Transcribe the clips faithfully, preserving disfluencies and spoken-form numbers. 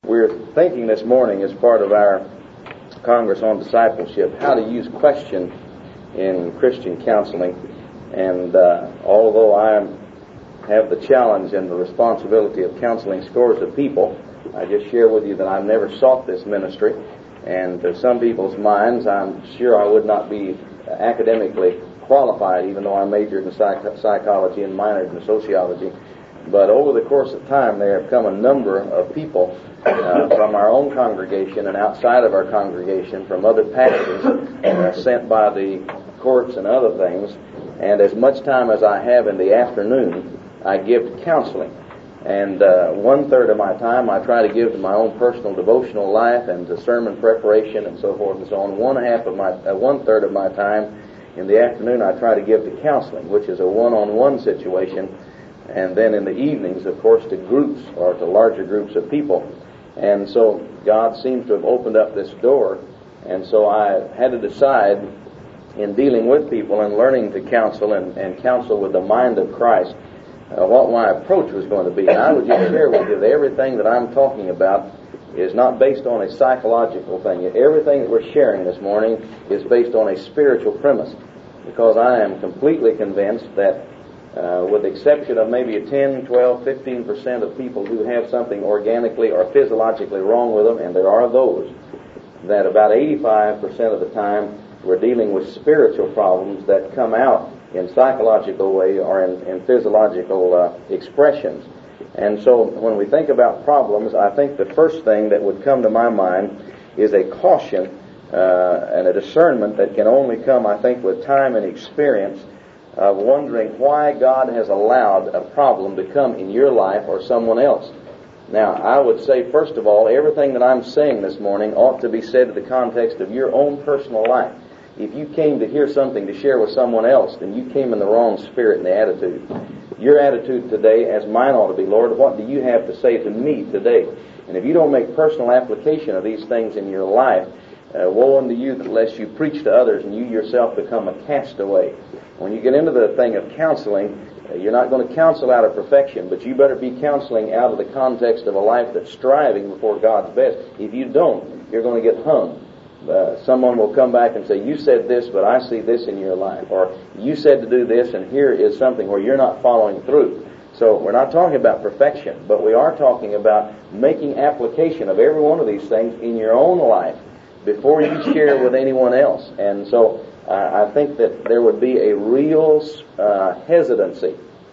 We're thinking this morning as part of our Congress on Discipleship how to use question in Christian counseling. And uh, although I have the challenge and the responsibility of counseling scores of people, I just share with you that I've never sought this ministry. And to some people's minds, I'm sure I would not be academically qualified, even though I majored in psych- psychology and minored in sociology. But over the course of time, there have come a number of people uh, from our own congregation and outside of our congregation, from other pastors, uh, sent by the courts and other things. And as much time as I have in the afternoon, I give to counseling. And uh, one-third of my time I try to give to my own personal devotional life and to sermon preparation and so forth and so on. One half of my, uh, one-third of my time in the afternoon I try to give to counseling, which is a one-on-one situation. And then in the evenings, of course, to groups or to larger groups of people. And so God seems to have opened up this door. And so I had to decide in dealing with people and learning to counsel and, and counsel with the mind of Christ uh, what my approach was going to be. And I would just share with you that everything that I'm talking about is not based on a psychological thing. Everything that we're sharing this morning is based on a spiritual premise, because I am completely convinced that Uh, with the exception of maybe a ten, twelve, fifteen percent of people who have something organically or physiologically wrong with them, and there are those, that about eighty-five percent of the time we're dealing with spiritual problems that come out in psychological way or in, in physiological uh, expressions. And so when we think about problems, I think the first thing that would come to my mind is a caution uh, and a discernment that can only come, I think, with time and experience, of wondering why God has allowed a problem to come in your life or someone else. Now, I would say, first of all, everything that I'm saying this morning ought to be said in the context of your own personal life. If you came to hear something to share with someone else, then you came in the wrong spirit and the attitude. Your attitude today, as mine ought to be, Lord, what do you have to say to me today? And if you don't make personal application of these things in your life, Uh, woe unto you unless you preach to others and you yourself become a castaway. When you get into the thing of counseling, uh, you're not going to counsel out of perfection, but you better be counseling out of the context of a life that's striving before God's best. If you don't, you're going to get hung. Uh, someone will come back and say, you said this, but I see this in your life. Or you said to do this, and here is something where you're not following through. So we're not talking about perfection, but we are talking about making application of every one of these things in your own life before you share with anyone else. And so uh, I think that there would be a real uh, hesitancy,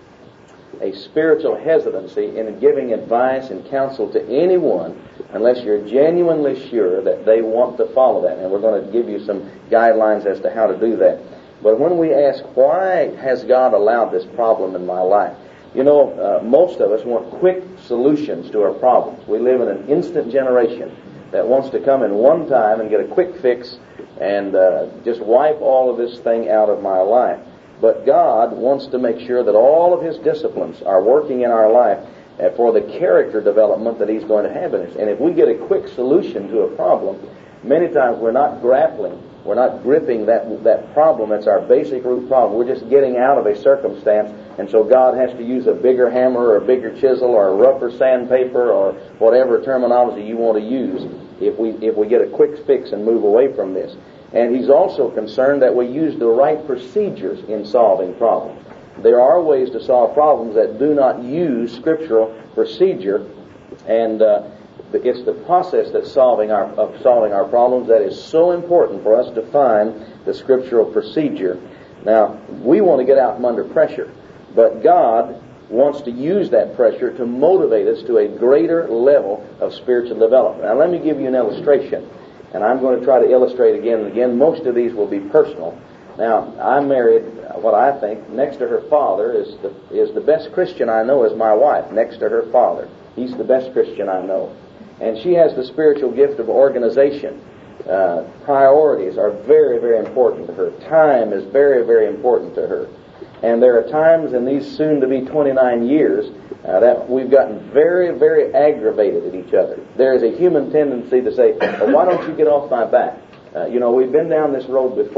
a spiritual hesitancy in giving advice and counsel to anyone unless you're genuinely sure that they want to follow that. And we're going to give you some guidelines as to how to do that. But when we ask, why has God allowed this problem in my life? You know, uh, most of us want quick solutions to our problems. We live in an instant generation that wants to come in one time and get a quick fix and uh, just wipe all of this thing out of my life. But God wants to make sure that all of His disciplines are working in our life uh, for the character development that He's going to have in us. And if we get a quick solution to a problem, many times we're not grappling, we're not gripping that that problem that's our basic root problem. We're just getting out of a circumstance, and so God has to use a bigger hammer or a bigger chisel or a rougher sandpaper or whatever terminology you want to use if we if we get a quick fix and move away from this. And He's also concerned that we use the right procedures in solving problems. There are ways to solve problems that do not use scriptural procedure, and uh, it's the process that's solving our of solving our problems that is so important for us to find the scriptural procedure. Now, we want to get out from under pressure, but God wants to use that pressure to motivate us to a greater level of spiritual development. Now, let me give you an illustration, and I'm going to try to illustrate again and again. Most of these will be personal. Now, I married what I think, next to her father, is the, is the best Christian I know is my wife, next to her father. He's the best Christian I know. And she has the spiritual gift of organization. Uh, priorities are very, very important to her. Time is very, very important to her. And there are times in these soon-to-be twenty-nine years uh, that we've gotten very, very aggravated at each other. There is a human tendency to say, well, why don't you get off my back? Uh, you know, we've been down this road before.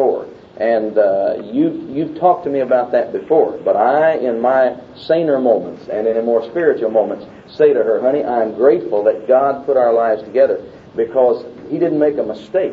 And uh, you, you've talked to me about that before. But I, in my saner moments and in more spiritual moments, say to her, honey, I'm grateful that God put our lives together because He didn't make a mistake.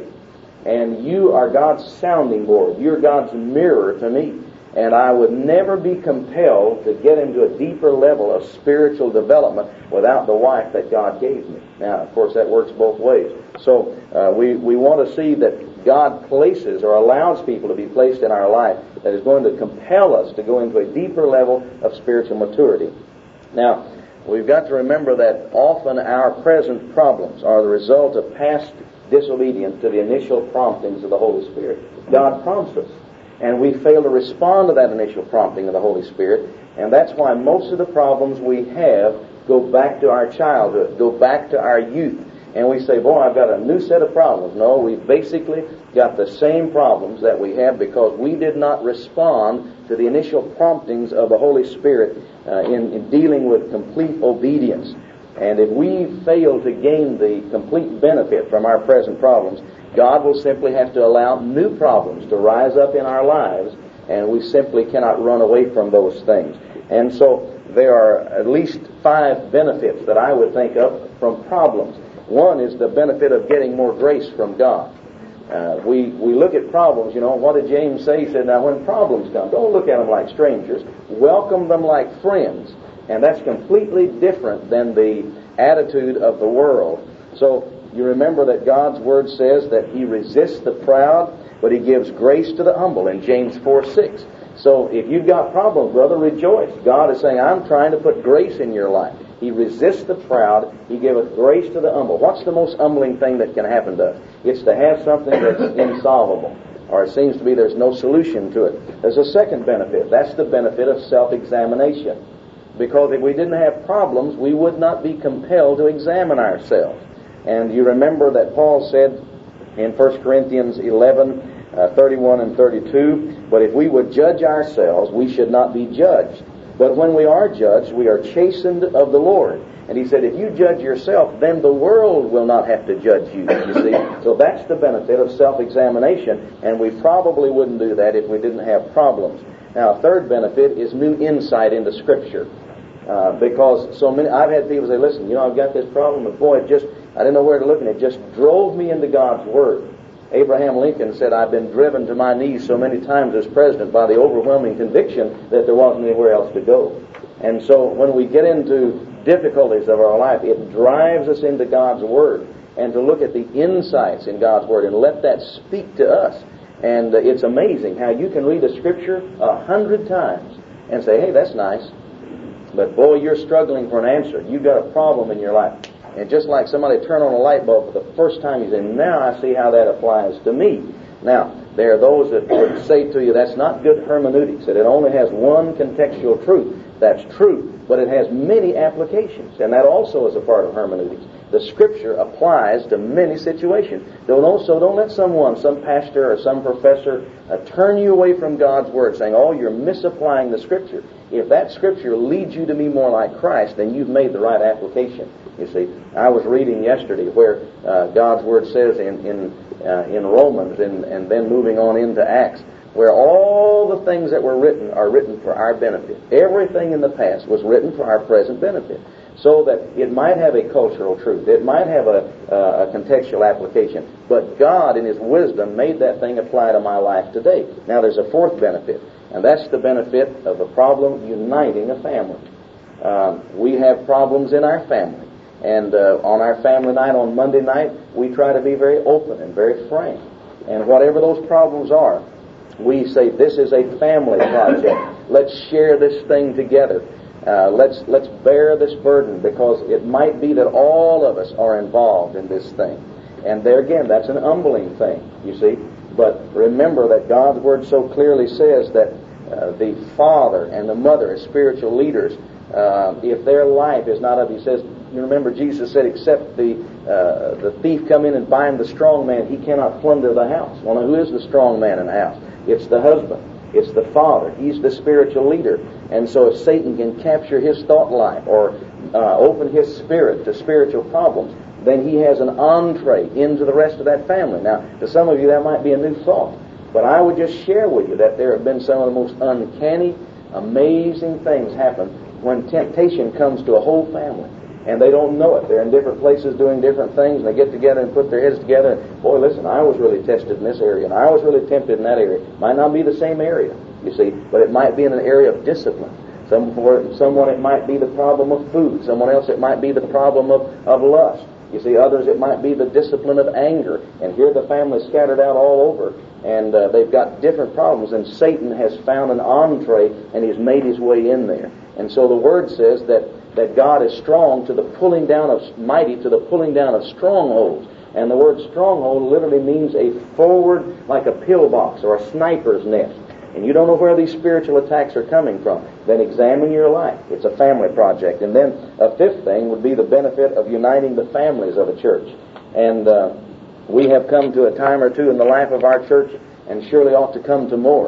And you are God's sounding board. You're God's mirror to me. And I would never be compelled to get into a deeper level of spiritual development without the wife that God gave me. Now, of course, that works both ways. So uh, we, we want to see that God places or allows people to be placed in our life that is going to compel us to go into a deeper level of spiritual maturity. Now, we've got to remember that often our present problems are the result of past disobedience to the initial promptings of the Holy Spirit. God prompts us, and we fail to respond to that initial prompting of the Holy Spirit, and that's why most of the problems we have go back to our childhood, go back to our youth. And we say, boy, I've got a new set of problems. No, we've basically got the same problems that we have because we did not respond to the initial promptings of the Holy Spirit uh, in, in dealing with complete obedience. And if we fail to gain the complete benefit from our present problems, God will simply have to allow new problems to rise up in our lives, and we simply cannot run away from those things. And so there are at least five benefits that I would think of from problems. One is the benefit of getting more grace from God. Uh, we, we look at problems, you know, what did James say? He said, now when problems come, don't look at them like strangers. Welcome them like friends. And that's completely different than the attitude of the world. So you remember that God's Word says that He resists the proud, but He gives grace to the humble in James four six. So if you've got problems, brother, rejoice. God is saying, I'm trying to put grace in your life. He resists the proud. He giveth grace to the humble. What's the most humbling thing that can happen to us? It's to have something that's insolvable, or it seems to be there's no solution to it. There's a second benefit. That's the benefit of self-examination. Because if we didn't have problems, we would not be compelled to examine ourselves. And you remember that Paul said in First Corinthians eleven, uh, thirty-one and thirty-two, but if we would judge ourselves, we should not be judged. But when we are judged, we are chastened of the Lord. And he said, if you judge yourself, then the world will not have to judge you, you see. So that's the benefit of self-examination, and we probably wouldn't do that if we didn't have problems. Now, a third benefit is new insight into Scripture. Uh, because so many, I've had people say, listen, you know, I've got this problem, and boy, it just, I didn't know where to look, and it just drove me into God's Word. Abraham Lincoln said, I've been driven to my knees so many times as president by the overwhelming conviction that there wasn't anywhere else to go. And so when we get into difficulties of our life, it drives us into God's Word and to look at the insights in God's Word and let that speak to us. And uh, it's amazing how you can read a Scripture a hundred times and say, hey, that's nice. But boy, you're struggling for an answer. You've got a problem in your life. And just like somebody turn on a light bulb for the first time, you say, now I see how that applies to me. Now, there are those that would say to you, that's not good hermeneutics, that it only has one contextual truth. That's true, but it has many applications, and that also is a part of hermeneutics. The Scripture applies to many situations. Don't also don't let someone, some pastor or some professor, uh, turn you away from God's Word, saying, oh, you're misapplying the Scripture. If that Scripture leads you to be more like Christ, then you've made the right application. You see, I was reading yesterday where uh, God's Word says in in, uh, in Romans and, and then moving on into Acts, where all the things that were written are written for our benefit. Everything in the past was written for our present benefit, so that it might have a cultural truth, it might have a, uh, a contextual application, but God in His wisdom made that thing apply to my life today. Now there's a fourth benefit, and that's the benefit of the problem uniting a family. Um, we have problems in our family. And uh, on our family night, on Monday night, we try to be very open and very frank. And whatever those problems are, we say, this is a family project. Let's share this thing together. Uh, let's let's bear this burden, because it might be that all of us are involved in this thing. And there again, that's an humbling thing, you see. But remember that God's Word so clearly says that uh, the father and the mother as spiritual leaders, uh, if their life is not of, He says, you remember Jesus said, except the uh, the thief come in and bind the strong man, he cannot plunder the house. Well, now, who is the strong man in the house? It's the husband. It's the father. He's the spiritual leader. And so if Satan can capture his thought life or uh, open his spirit to spiritual problems, then he has an entree into the rest of that family. Now, to some of you, that might be a new thought. But I would just share with you that there have been some of the most uncanny, amazing things happen when temptation comes to a whole family. And they don't know it. They're in different places doing different things, and they get together and put their heads together. And, boy, listen, I was really tested in this area, and I was really tempted in that area. Might not be the same area, you see, but it might be in an area of discipline. Some, for someone it might be the problem of food. Someone else it might be the problem of, of lust. You see, others it might be the discipline of anger. And here the family's scattered out all over, and uh, they've got different problems, and Satan has found an entree, and he's made his way in there. And so the Word says that that God is strong to the pulling down of, mighty to the pulling down of strongholds. And the word stronghold literally means a forward, like a pillbox or a sniper's nest. And you don't know where these spiritual attacks are coming from, then examine your life. It's a family project. And then a fifth thing would be the benefit of uniting the families of a church. And uh, we have come to a time or two in the life of our church, and surely ought to come to more,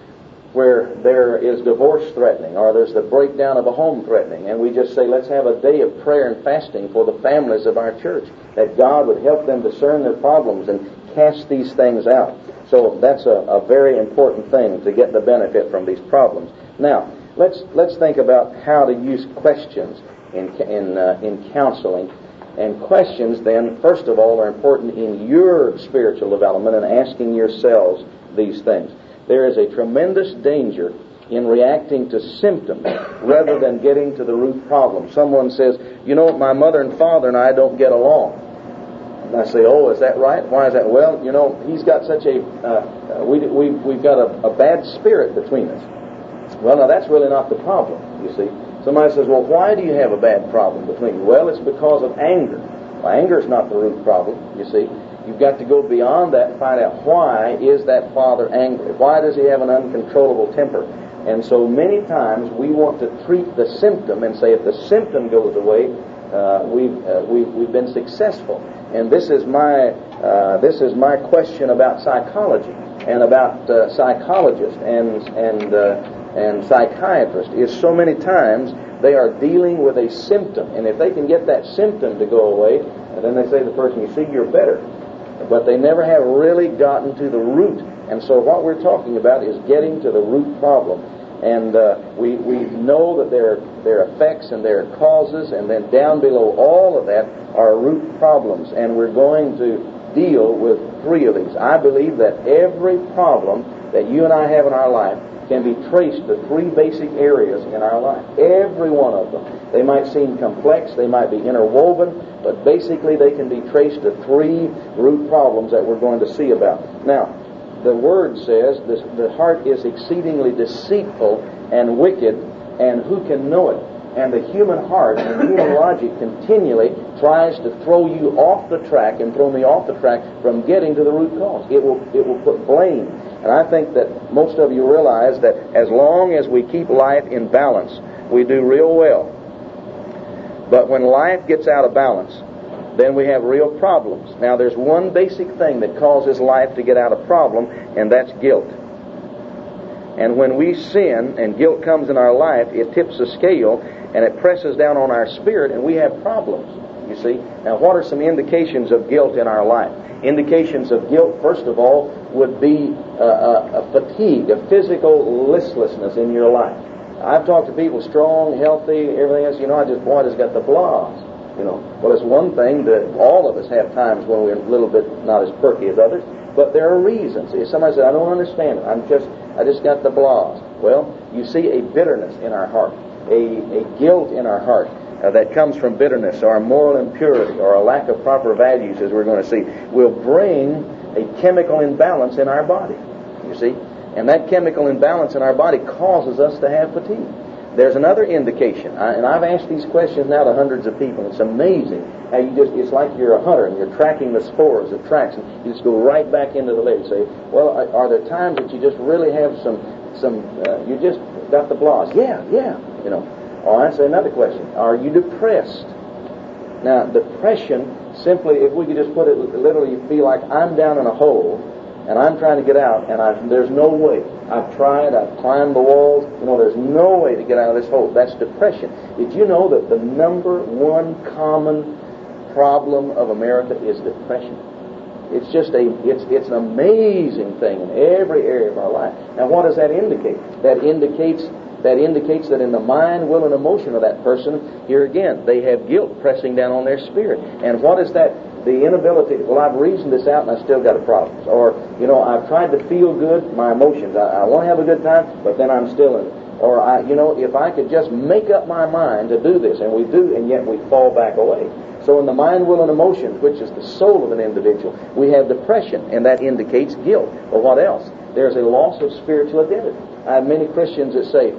where there is divorce threatening, or there's the breakdown of a home threatening, and we just say, let's have a day of prayer and fasting for the families of our church, that God would help them discern their problems and cast these things out. So that's a, a very important thing to get the benefit from these problems. Now, let's let's think about how to use questions in in uh, in counseling. And questions, then, first of all, are important in your spiritual development and asking yourselves these things. There is a tremendous danger in reacting to symptoms rather than getting to the root problem. Someone says, you know, my mother and father and I don't get along. And I say, oh, is that right? Why is that? Well, you know, he's got such a, uh, we, we, we've got a, a bad spirit between us. Well, now that's really not the problem, you see. Somebody says, well, why do you have a bad problem between you? Well, it's because of anger. Well, anger is not the root problem, you see. You've got to go beyond that and find out, why is that father angry? Why does he have an uncontrollable temper? And so many times we want to treat the symptom and say, if the symptom goes away, uh, we've, uh, we've we've been successful. And this is my uh, this is my question about psychology and about uh, psychologists and and uh, and psychiatrists. Is so many times they are dealing with a symptom, and if they can get that symptom to go away, and then they say to the person, you see, you're better. But they never have really gotten to the root. And so what we're talking about is getting to the root problem. And uh, we we know that there are, there are effects and there are causes, and then down below all of that are root problems. And we're going to deal with three of these. I believe that every problem that you and I have in our life can be traced to three basic areas in our life. Every one of them. They might seem complex, they might be interwoven, but basically they can be traced to three root problems that we're going to see about. Now, the Word says this, the heart is exceedingly deceitful and wicked, and who can know it? And the human heart and human logic continually tries to throw you off the track and throw me off the track from getting to the root cause. It will, it will put blame. And I think that most of you realize that as long as we keep life in balance, we do real well. But when life gets out of balance, then we have real problems. Now, there's one basic thing that causes life to get out of problem, and that's guilt. And when we sin and guilt comes in our life, it tips the scale and it presses down on our spirit, and we have problems, you see. Now, what are some indications of guilt in our life? Indications of guilt, first of all, would be a, a, a fatigue, a physical listlessness in your life. I've talked to people, strong, healthy, everything else, you know, I just, boy, I just got the blahs, you know. Well, it's one thing that all of us have times when we're a little bit not as perky as others, but there are reasons. If somebody said, I don't understand it, I'm just, I just got the blahs. Well, you see a bitterness in our heart, a, a guilt in our heart. Uh, that comes from bitterness or moral impurity or a lack of proper values, as we're going to see, will bring a chemical imbalance in our body, you see. And that chemical imbalance in our body causes us to have fatigue. There's another indication, I, and I've asked these questions now to hundreds of people. It's amazing how you just, it's like you're a hunter and you're tracking the spores of tracks, and you just go right back into the lake and say, well, are, are there times that you just really have some, some uh, you just got the blahs? Yeah, yeah, you know. Or I say another question. Are you depressed? Now, depression, simply, if we could just put it literally, you feel like I'm down in a hole and I'm trying to get out, and I, there's no way. I've tried, I've climbed the walls, you know, there's no way to get out of this hole. That's depression. Did you know that the number one common problem of America is depression? It's just a, it's, it's an amazing thing in every area of our life. Now, what does that indicate? That indicates, that indicates that in the mind, will, and emotion of that person, here again, they have guilt pressing down on their spirit. And what is that? The inability, well, I've reasoned this out and I still got a problem. Or, you know, I've tried to feel good, my emotions. I, I want to have a good time, but then I'm still in it. Or, I, you know, if I could just make up my mind to do this, and we do, and yet we fall back away. So in the mind, will, and emotions, which is the soul of an individual, we have depression, and that indicates guilt. But what else? There's a loss of spiritual identity. I have many Christians that say,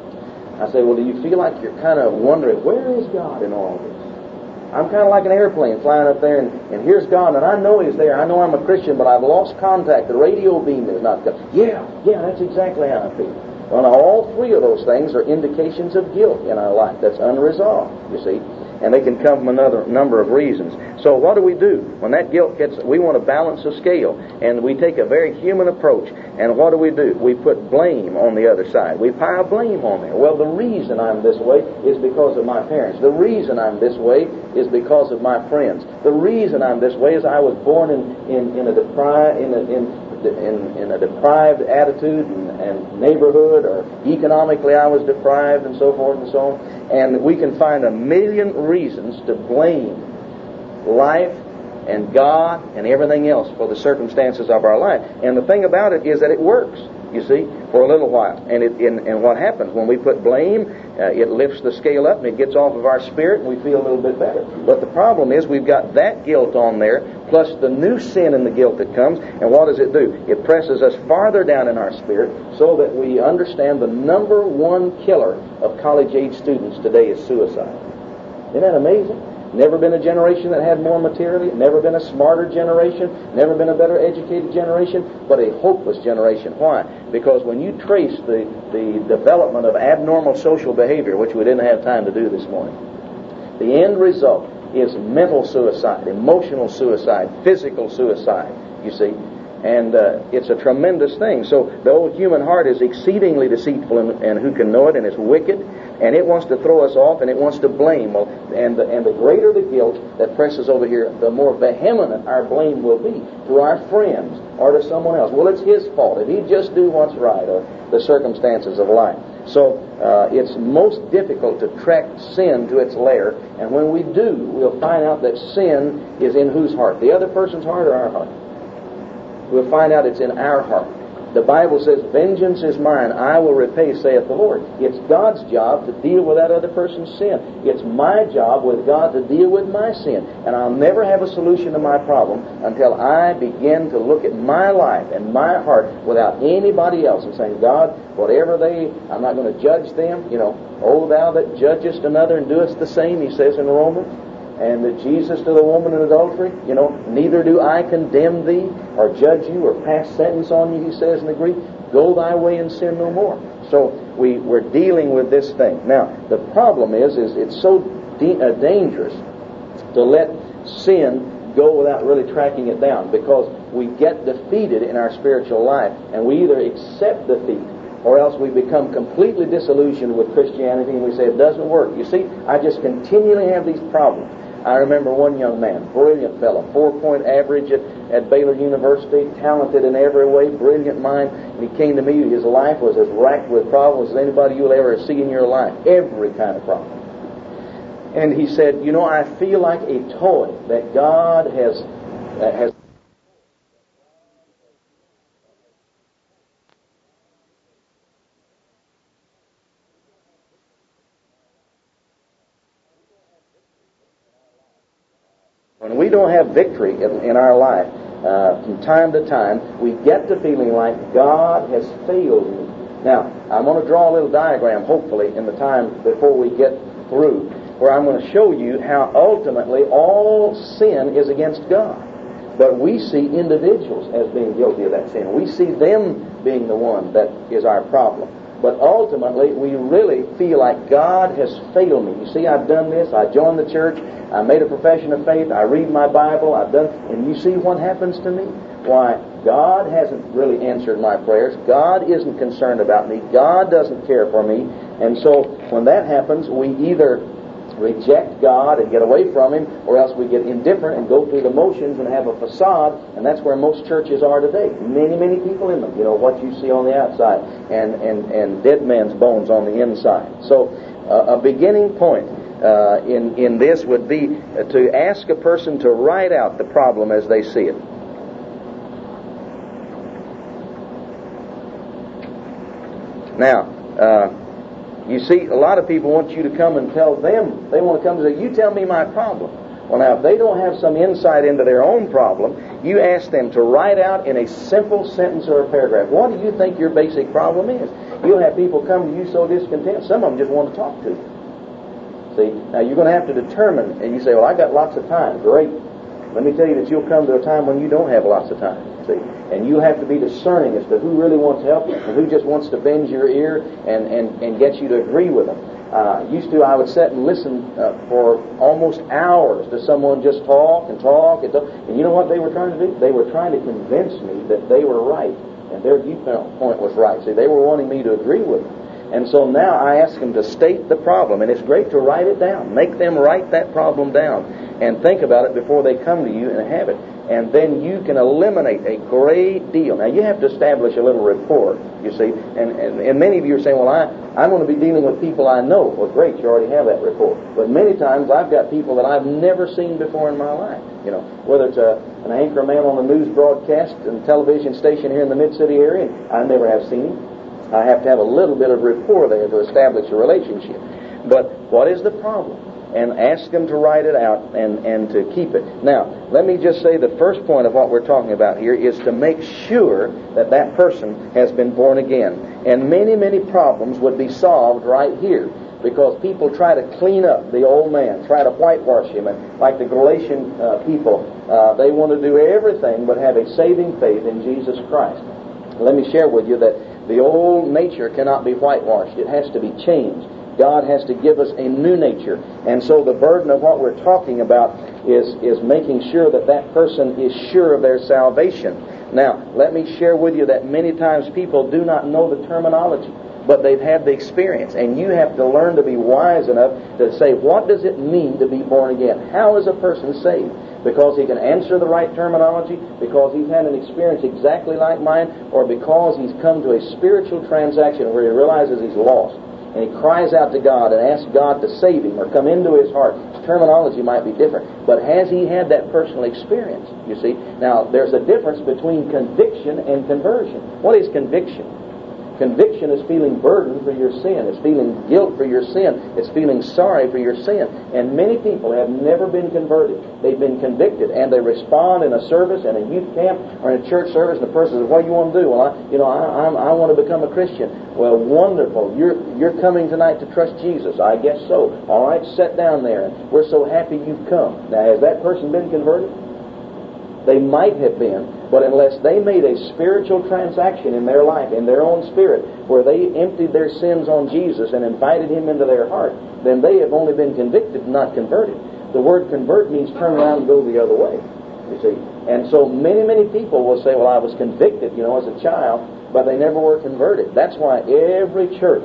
I say, well, do you feel like you're kind of wondering, where is God in all of this? I'm kind of like an airplane flying up there, and, and here's God, and I know He's there. I know I'm a Christian, but I've lost contact. The radio beam is not coming. Yeah, yeah, that's exactly how I feel. Well, now, all three of those things are indications of guilt in our life that's unresolved, you see. And they can come from another number of reasons. So what do we do? When that guilt gets, we want to balance the scale. And we take a very human approach. And what do we do? We put blame on the other side. We pile blame on there. Well, the reason I'm this way is because of my parents. The reason I'm this way is because of my friends. The reason I'm this way is I was born in, in, in a deprived, in a, in, In, in a deprived attitude and, and neighborhood, or economically I was deprived, and so forth and so on. And we can find a million reasons to blame life and God and everything else for the circumstances of our life. And the thing about it is that it works, you see, for a little while. And it, and, and what happens when we put blame, uh, it lifts the scale up and it gets off of our spirit and we feel a little bit better. But the problem is we've got that guilt on there, plus the new sin and the guilt that comes. And what does it do? It presses us farther down in our spirit so that we understand the number one killer of college-age students today is suicide. Isn't that amazing? Never been a generation that had more materially, never been a smarter generation, never been a better educated generation, but a hopeless generation. Why? Because when you trace the, the development of abnormal social behavior, which we didn't have time to do this morning, the end result is mental suicide, emotional suicide, physical suicide, you see. And uh, it's a tremendous thing. So the old human heart is exceedingly deceitful, and, and who can know it, and it's wicked, and it wants to throw us off, and it wants to blame. Well, and, the, and the greater the guilt that presses over here, the more vehement our blame will be to our friends or to someone else. Well, it's his fault. If he'd just do what's right, or the circumstances of life. So uh, it's most difficult to track sin to its lair, and when we do, we'll find out that sin is in whose heart? The other person's heart or our heart? We'll find out it's in our heart. The Bible says, vengeance is mine, I will repay, saith the Lord. It's God's job to deal with that other person's sin. It's my job with God to deal with my sin. And I'll never have a solution to my problem until I begin to look at my life and my heart without anybody else and saying, God, whatever they, I'm not going to judge them. You know, O thou that judgest another and doest the same, he says in Romans. And that Jesus to the woman in adultery, you know, neither do I condemn thee or judge you or pass sentence on you, he says in the Greek. Go thy way and sin no more. So we, we're dealing with this thing. Now, the problem is, is it's so de- uh, dangerous to let sin go without really tracking it down, because we get defeated in our spiritual life, and we either accept defeat or else we become completely disillusioned with Christianity and we say it doesn't work. You see, I just continually have these problems. I remember one young man, brilliant fellow, four-point average at, at Baylor University, talented in every way, brilliant mind. And he came to me, his life was as racked with problems as anybody you'll ever see in your life. Every kind of problem. And he said, you know, I feel like a toy that God has uh, has When we don't have victory in, in our life, uh, from time to time, we get to feeling like God has failed me. Now, I'm going to draw a little diagram, hopefully, in the time before we get through, where I'm going to show you how ultimately all sin is against God. But we see individuals as being guilty of that sin. We see them being the one that is our problem. But ultimately, we really feel like God has failed me. You see, I've done this. I joined the church. I made a profession of faith. I read my Bible. I've done, and you see what happens to me? Why, God hasn't really answered my prayers. God isn't concerned about me. God doesn't care for me. And so, when that happens, we either reject God and get away from Him, or else we get indifferent and go through the motions and have a facade, and that's where most churches are today. Many, many people in them. You know, what you see on the outside, and, and, and dead man's bones on the inside. So, uh, a beginning point uh, in, in this would be to ask a person to write out the problem as they see it. Now, uh, you see, a lot of people want you to come and tell them. They want to come and say, you tell me my problem. Well, now, if they don't have some insight into their own problem, you ask them to write out in a simple sentence or a paragraph, what do you think your basic problem is? You'll have people come to you so discontent. Some of them just want to talk to you. See, now you're going to have to determine, and you say, well, I got lots of time. Great. Let me tell you that you'll come to a time when you don't have lots of time. See, and you have to be discerning as to who really wants help and who just wants to bend your ear and, and, and get you to agree with them. Uh, used to, I would sit and listen uh, for almost hours to someone just talk and talk and talk. And you know what they were trying to do? They were trying to convince me that they were right and their viewpoint was right. See, they were wanting me to agree with them. And so now I ask them to state the problem, and it's great to write it down. Make them write that problem down and think about it before they come to you and have it. And then you can eliminate a great deal. Now, you have to establish a little rapport, you see. And, and, and many of you are saying, well, I, I'm going to be dealing with people I know. Well, great, you already have that rapport. But many times I've got people that I've never seen before in my life. You know, whether it's a, an anchor man on a news broadcast and television station here in the Mid-City area, I never have seen him. I have to have a little bit of rapport there to establish a relationship. But what is the problem? And ask them to write it out and, and to keep it. Now, let me just say the first point of what we're talking about here is to make sure that that person has been born again. And many, many problems would be solved right here, because people try to clean up the old man, try to whitewash him. And like the Galatian uh, people, uh, they want to do everything but have a saving faith in Jesus Christ. Let me share with you that the old nature cannot be whitewashed. It has to be changed. God has to give us a new nature. And so the burden of what we're talking about is, is making sure that that person is sure of their salvation. Now, let me share with you that many times people do not know the terminology, but they've had the experience. And you have to learn to be wise enough to say, what does it mean to be born again? How is a person saved? Because he can answer the right terminology, because he's had an experience exactly like mine, or because he's come to a spiritual transaction where he realizes he's lost. And he cries out to God and asks God to save him or come into his heart. His terminology might be different, but has he had that personal experience? You see? Now, there's a difference between conviction and conversion. What is conviction? Conviction is feeling burdened for your sin. It's feeling guilt for your sin. It's feeling sorry for your sin. And many people have never been converted. They've been convicted, and they respond in a service, in a youth camp, or in a church service, and the person says, what do you want to do? Well, I, you know, I, I'm, I want to become a Christian. Well, wonderful. You're, you're coming tonight to trust Jesus. I guess so. All right, sit down there. And we're so happy you've come. Now, has that person been converted? They might have been, but unless they made a spiritual transaction in their life, in their own spirit, where they emptied their sins on Jesus and invited Him into their heart, then they have only been convicted, not converted. The word convert means turn around and go the other way, you see. And so many, many people will say, well, I was convicted, you know, as a child, but they never were converted. That's why every church,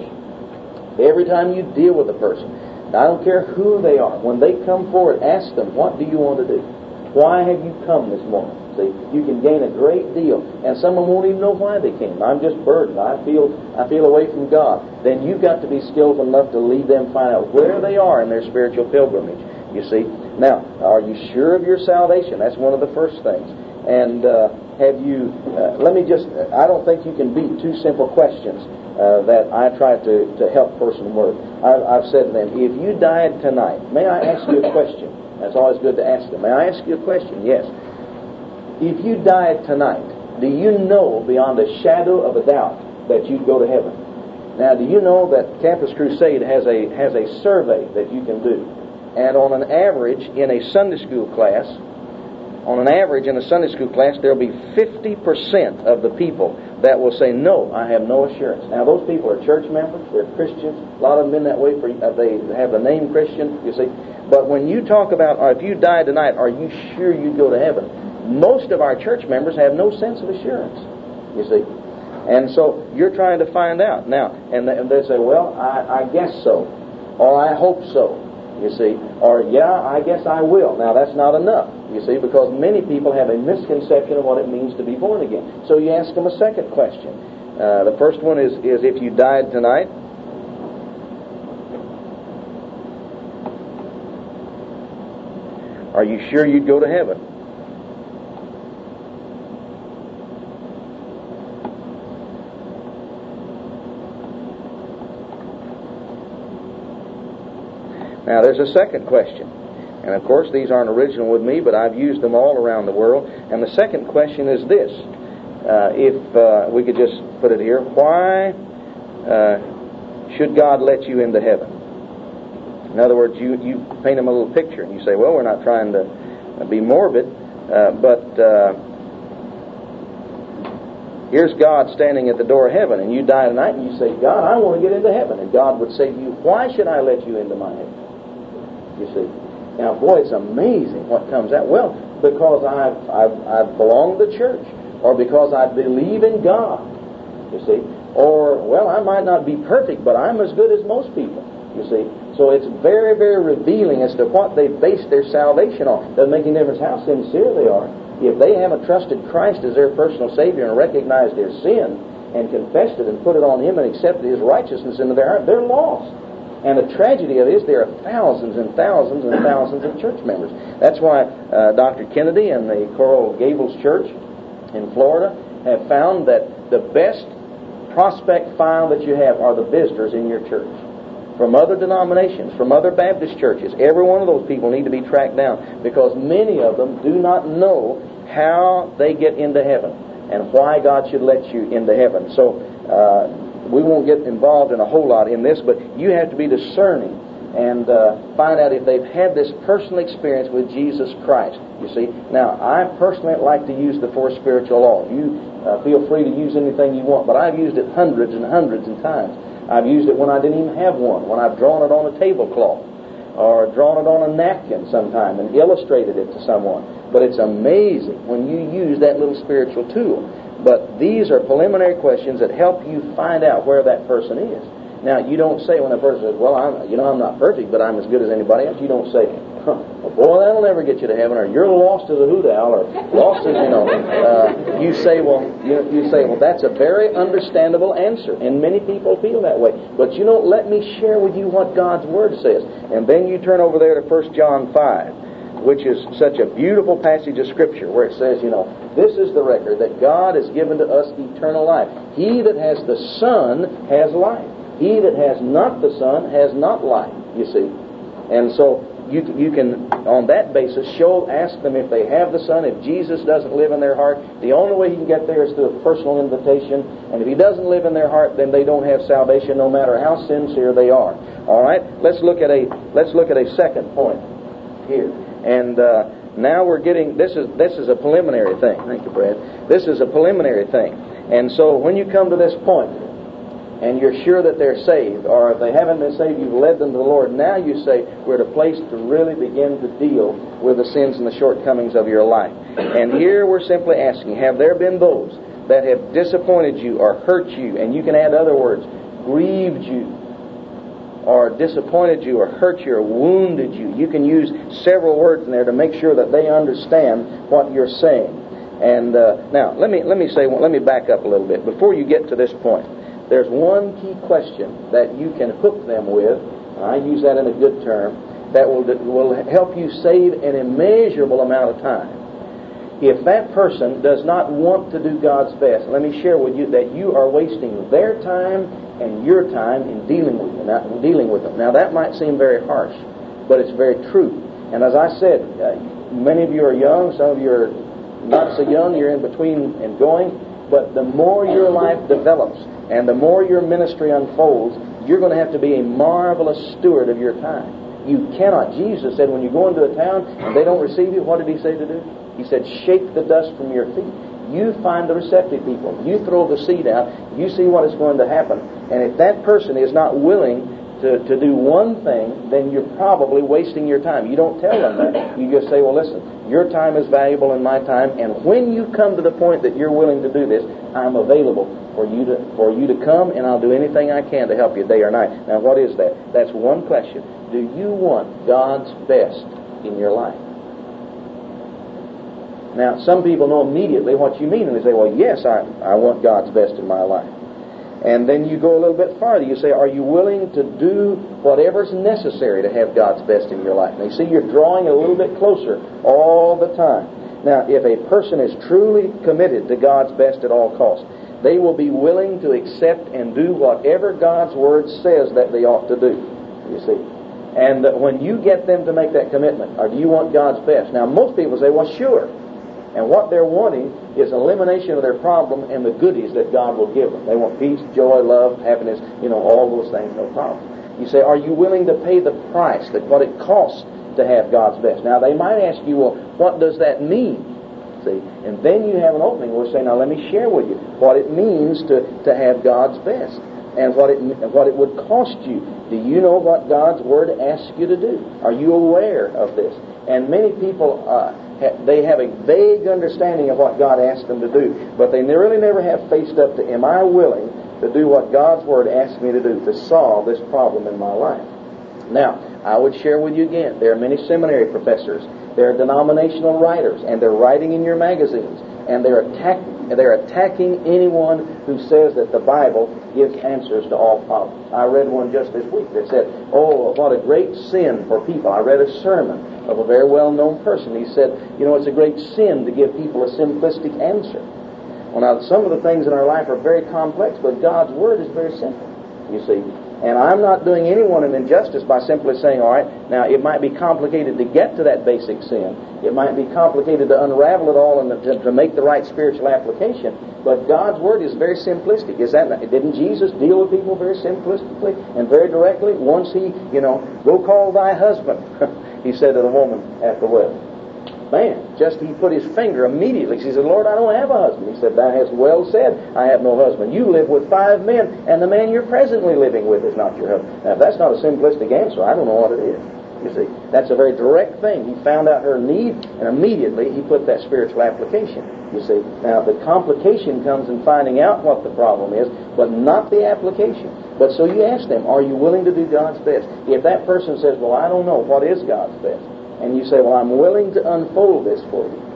every time you deal with a person, I don't care who they are, when they come forward, ask them, what do you want to do? Why have you come this morning? See, you can gain a great deal, and someone won't even know why they came. I'm just burdened. I feel I feel away from God. Then you've got to be skillful enough to lead them, find out where they are in their spiritual pilgrimage. You see. Now, are you sure of your salvation? That's one of the first things. And uh, have you? Uh, let me just. I don't think you can beat two simple questions uh, that I try to to help person work. I've, I've said to them, if you died tonight, may I ask you a question? That's always good to ask them. May I ask you a question? Yes. If you died tonight, do you know beyond a shadow of a doubt that you'd go to heaven? Now, do you know that Campus Crusade has a has a survey that you can do? And on an average, in a Sunday school class, on an average in a Sunday school class, there'll be fifty percent of the people that will say, no, I have no assurance. Now, those people are church members. They're Christians. A lot of them been that way for, uh, they have the name Christian, you see. But when you talk about, or if you died tonight, are you sure you'd go to heaven? Most of our church members have no sense of assurance, you see. And so you're trying to find out. Now, and they say, well, I, I guess so, or I hope so. you see. Or, yeah, I guess I will. Now, that's not enough, you see, because many people have a misconception of what it means to be born again. So you ask them a second question. Uh, the first one is, is if you died tonight, are you sure you'd go to heaven? Now, there's a second question. And, of course, these aren't original with me, but I've used them all around the world. And the second question is this. Uh, if uh, we could just put it here. Why uh, should God let you into heaven? In other words, you, you paint them a little picture. And you say, well, we're not trying to be morbid, uh, but uh, here's God standing at the door of heaven. And you die tonight and you say, God, I want to get into heaven. And God would say to you, why should I let you into my heaven? You see. Now, boy, it's amazing what comes out. Well, because I've, I've, I've belonged to the church. Or because I believe in God. You see. Or, well, I might not be perfect, but I'm as good as most people. You see. So it's very, very revealing as to what they base their salvation on. Doesn't make any difference how sincere they are. If they haven't trusted Christ as their personal Savior and recognized their sin and confessed it and put it on Him and accepted His righteousness into their heart, they're lost. And the tragedy of it is there are thousands and thousands and thousands of church members. That's why uh, Doctor Kennedy and the Coral Gables Church in Florida have found that the best prospect file that you have are the visitors in your church. From other denominations, from other Baptist churches. Every one of those people need to be tracked down because many of them do not know how they get into heaven and why God should let you into heaven. So uh, we won't get involved in a whole lot in this, but you have to be discerning and uh, find out if they've had this personal experience with Jesus Christ. You see, now I personally like to use the four spiritual laws. You uh, feel free to use anything you want, but I've used it hundreds and hundreds of times. I've used it when I didn't even have one, when I've drawn it on a tablecloth or drawn it on a napkin sometime and illustrated it to someone. But it's amazing when you use that little spiritual tool. But these are preliminary questions that help you find out where that person is. Now, you don't say when a person says, well, I'm, you know, I'm not perfect, but I'm as good as anybody else. You don't say, huh, well, boy, that'll never get you to heaven, or you're lost as a hoot owl, or lost as, you know. Uh, you say, well, you, you say, well, that's a very understandable answer, and many people feel that way. But, you know, let me share with you what God's Word says. And then you turn over there to First John five, which is such a beautiful passage of Scripture, where it says, you know, this is the record, that God has given to us eternal life. He that has the Son has life. He that has not the Son has not life, you see. And so you you can, on that basis, show, ask them if they have the Son. If Jesus doesn't live in their heart, the only way He can get there is through a personal invitation. And if He doesn't live in their heart, then they don't have salvation, no matter how sincere they are. All right, let's look at a let's look at a second point here. And uh, now we're getting this is this is a preliminary thing. Thank you, Brad. This is a preliminary thing. And so when you come to this point, and you're sure that they're saved, or if they haven't been saved, you've led them to the Lord, now you say, we're at a place to really begin to deal with the sins and the shortcomings of your life. And here we're simply asking, have there been those that have disappointed you or hurt you, and you can add other words, grieved you, or disappointed you, or hurt you, or wounded you? You can use several words in there to make sure that they understand what you're saying. And uh, now, let me let me say, let me back up a little bit. Before you get to this point, there's one key question that you can hook them with, and I use that in a good term, that will, will help you save an immeasurable amount of time. If that person does not want to do God's best, let me share with you that you are wasting their time and your time in dealing with them. Now, dealing with them. Now, that might seem very harsh, but it's very true. And as I said, uh, many of you are young, some of you are not so young, you're in between and going, but the more your life develops and the more your ministry unfolds, you're going to have to be a marvelous steward of your time. You cannot. Jesus said when you go into a town and they don't receive you, what did He say to do? He said, shake the dust from your feet. You find the receptive people. You throw the seed out. You see what is going to happen. And if that person is not willing to, to do one thing, then you're probably wasting your time. You don't tell them that. You just say, well, listen, your time is valuable in my time, and when you come to the point that you're willing to do this, I'm available for you to for you to come, and I'll do anything I can to help you day or night. Now, what is that? That's one question. Do you want God's best in your life? Now, some people know immediately what you mean, and they say, well, yes, I, I want God's best in my life. And then you go a little bit farther. You say, are you willing to do whatever's necessary to have God's best in your life? Now, you see, you're drawing a little bit closer all the time. Now, if a person is truly committed to God's best at all costs, they will be willing to accept and do whatever God's Word says that they ought to do. You see? And when you get them to make that commitment, or do you want God's best? Now, most people say, well, sure. And what they're wanting is elimination of their problem and the goodies that God will give them. They want peace, joy, love, happiness, you know, all those things, no problem. You say, are you willing to pay the price, that what it costs to have God's best? Now, they might ask you, well, what does that mean? See, and then you have an opening where you say, now let me share with you what it means to, to have God's best and what it what it would cost you. Do you know what God's Word asks you to do? Are you aware of this? And many people, uh, ha- they have a vague understanding of what God asks them to do, but they really never have faced up to, am I willing to do what God's Word asks me to do to solve this problem in my life? Now, I would share with you again, there are many seminary professors, there are denominational writers, and they're writing in your magazines, and they're attack, they're attacking anyone who says that the Bible gives answers to all problems. I read one just this week that said, oh, what a great sin for people. I read a sermon of a very well-known person. He said, you know, it's a great sin to give people a simplistic answer. Well, now, some of the things in our life are very complex, but God's Word is very simple, you see. And I'm not doing anyone an injustice by simply saying, all right, now it might be complicated to get to that basic sin. It might be complicated to unravel it all and to, to make the right spiritual application. But God's Word is very simplistic. Is that not, didn't Jesus deal with people very simplistically and very directly? Once he, you know, go call thy husband, he said to the woman at the well. Man, just he put his finger immediately. She said, Lord, I don't have a husband. He said, thou hast well said, I have no husband. You live with five men, and the man you're presently living with is not your husband. Now, if that's not a simplistic answer, I don't know what it is. You see, that's a very direct thing. He found out her need, and immediately he put that spiritual application. You see, now the complication comes in finding out what the problem is, but not the application. But so you ask them, are you willing to do God's best? If that person says, well, I don't know, what is God's best? And you say, well, I'm willing to unfold this for you.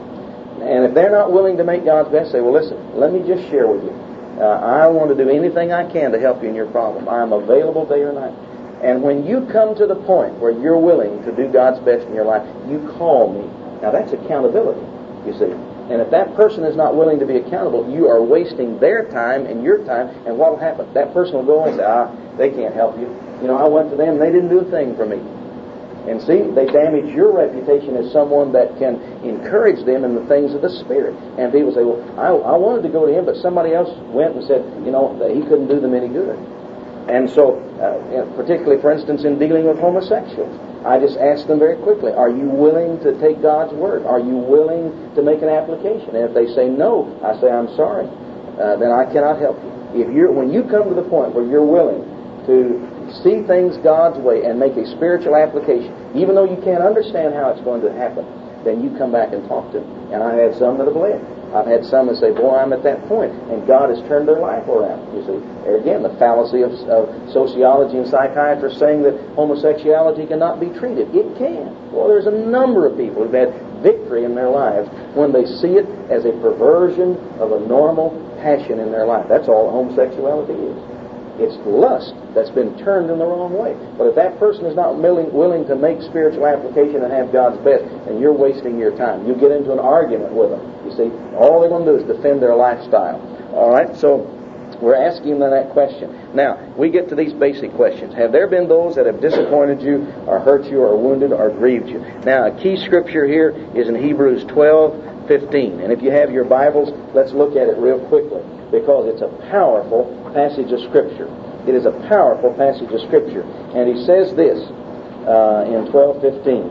And if they're not willing to make God's best, say, well, listen, let me just share with you. Uh, I want to do anything I can to help you in your problem. I'm available day or night. And when you come to the point where you're willing to do God's best in your life, you call me. Now, that's accountability, you see. And if that person is not willing to be accountable, you are wasting their time and your time. And what will happen? That person will go and say, ah, they can't help you. You know, I went to them, they didn't do a thing for me. And see, they damage your reputation as someone that can encourage them in the things of the Spirit. And people say, well, I, I wanted to go to him, but somebody else went and said, you know, that he couldn't do them any good. And so, uh, particularly, for instance, in dealing with homosexuals, I just ask them very quickly, are you willing to take God's Word? Are you willing to make an application? And if they say no, I say, I'm sorry. Uh, then I cannot help you. If you're, when you come to the point where you're willing to see things God's way and make a spiritual application, even though you can't understand how it's going to happen, then you come back and talk to them. And I've had some that have led. I've had some that say, boy, I'm at that point, and God has turned their life around. You see, there again, the fallacy of, of sociology and psychiatrists saying that homosexuality cannot be treated. It can. Well, there's a number of people who've had victory in their lives when they see it as a perversion of a normal passion in their life. That's all homosexuality is. It's lust that's been turned in the wrong way. But if that person is not willing, willing to make spiritual application and have God's best, then you're wasting your time. You get into an argument with them. You see, all they're going to do is defend their lifestyle. All right, so we're asking them that question. Now, we get to these basic questions. Have there been those that have disappointed you or hurt you or wounded or grieved you? Now, a key scripture here is in Hebrews twelve fifteen. And if you have your Bibles, let's look at it real quickly, because it's a powerful passage of Scripture. It is a powerful passage of Scripture. And he says this uh, in twelve fifteen,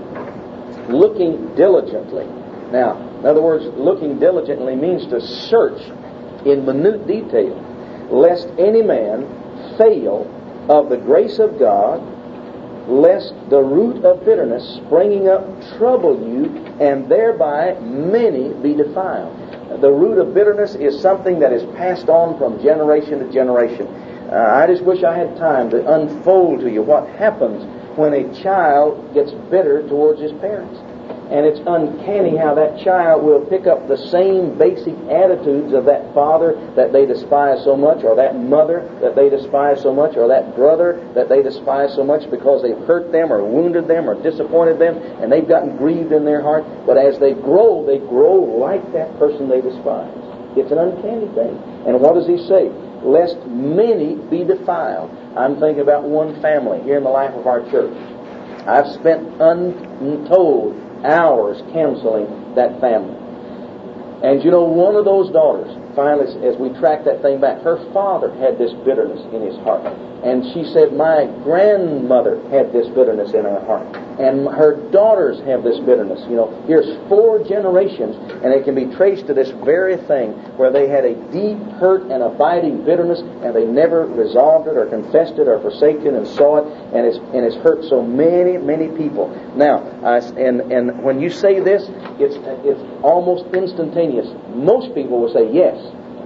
looking diligently. Now, in other words, looking diligently means to search in minute detail, lest any man fail of the grace of God, lest the root of bitterness springing up trouble you, and thereby many be defiled. the root of bitterness is something that is passed on from generation to generation. Uh, I just wish I had time to unfold to you what happens when a child gets bitter towards his parents. And it's uncanny how that child will pick up the same basic attitudes of that father that they despise so much, or that mother that they despise so much, or that brother that they despise so much because they've hurt them or wounded them or disappointed them, and they've gotten grieved in their heart. But as they grow, they grow like that person they despise. It's an uncanny thing. And what does he say? Lest many be defiled. I'm thinking about one family here in the life of our church. I've spent untold hours counseling that family. And you know, one of those daughters, finally, as we tracked that thing back, her father had this bitterness in his heart. And she said, my grandmother had this bitterness in her heart. And her daughters have this bitterness. You know, here's four generations, and it can be traced to this very thing where they had a deep hurt and abiding bitterness, and they never resolved it or confessed it or forsaken it and saw it, and it's and it's hurt so many, many people. Now, I, and and when you say this, it's it's almost instantaneous. Most people will say yes.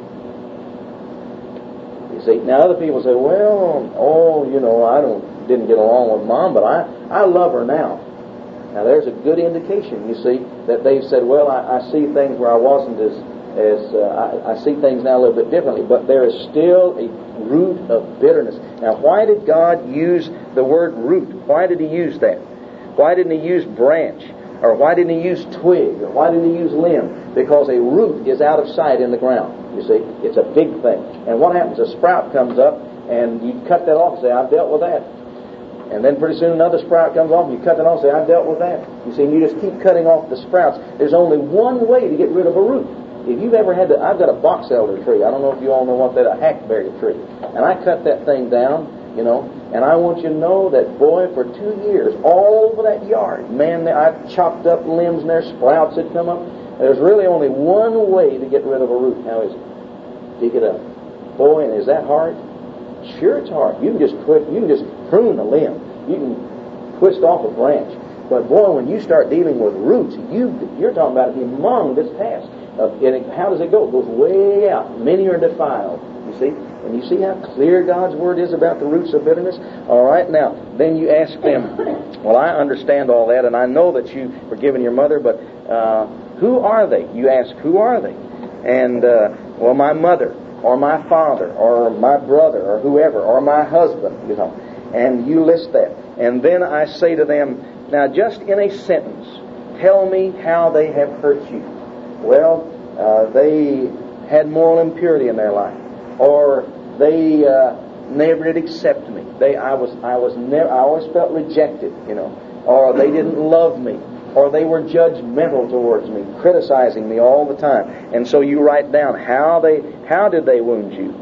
You see, now other people say, well, oh, you know, I don't didn't get along with Mom, but I, I love her now. Now there's a good indication, you see, that they've said, well, I, I see things where I wasn't as, as uh, I, I see things now a little bit differently, but there is still a root of bitterness. Now why did God use the word root? Why did He use that? Why didn't He use branch? Or why didn't He use twig? Or why didn't He use limb? Because a root is out of sight in the ground, you see. It's a big thing. And what happens? A sprout comes up, and you cut that off and say, I've dealt with that. And then pretty soon another sprout comes off, and you cut that off and say, I've dealt with that. You see, and you just keep cutting off the sprouts. There's only one way to get rid of a root. If you've ever had to, I've got a box elder tree. I don't know if you all know what that, a hackberry tree. And I cut that thing down, you know, and I want you to know that, boy, for two years, all over that yard, man, I've chopped up limbs and there's sprouts that come up. There's really only one way to get rid of a root. How is it? Dig it up. Boy, and is that hard? Sure, it's hard. You can just quit, you can just prune a limb. You can twist off a branch. But boy, when you start dealing with roots, you you're talking about a humongous task. Uh, and it, how does it go? It goes way out. Many are defiled. You see, and you see how clear God's word is about the roots of bitterness. All right, now then you ask them. Well, I understand all that, and I know that you forgiven your mother, but uh, who are they? You ask, who are they? And uh, well, my mother, or my father, or my brother, or whoever, or my husband, you know. And you list that. And then I say to them, now just in a sentence, tell me how they have hurt you. Well, uh, they had moral impurity in their life, or they uh, never did accept me. They, I was, I was never, I always felt rejected, you know, or they didn't love me, or they were judgmental towards me, criticizing me all the time. And so you write down how they, how did they wound you?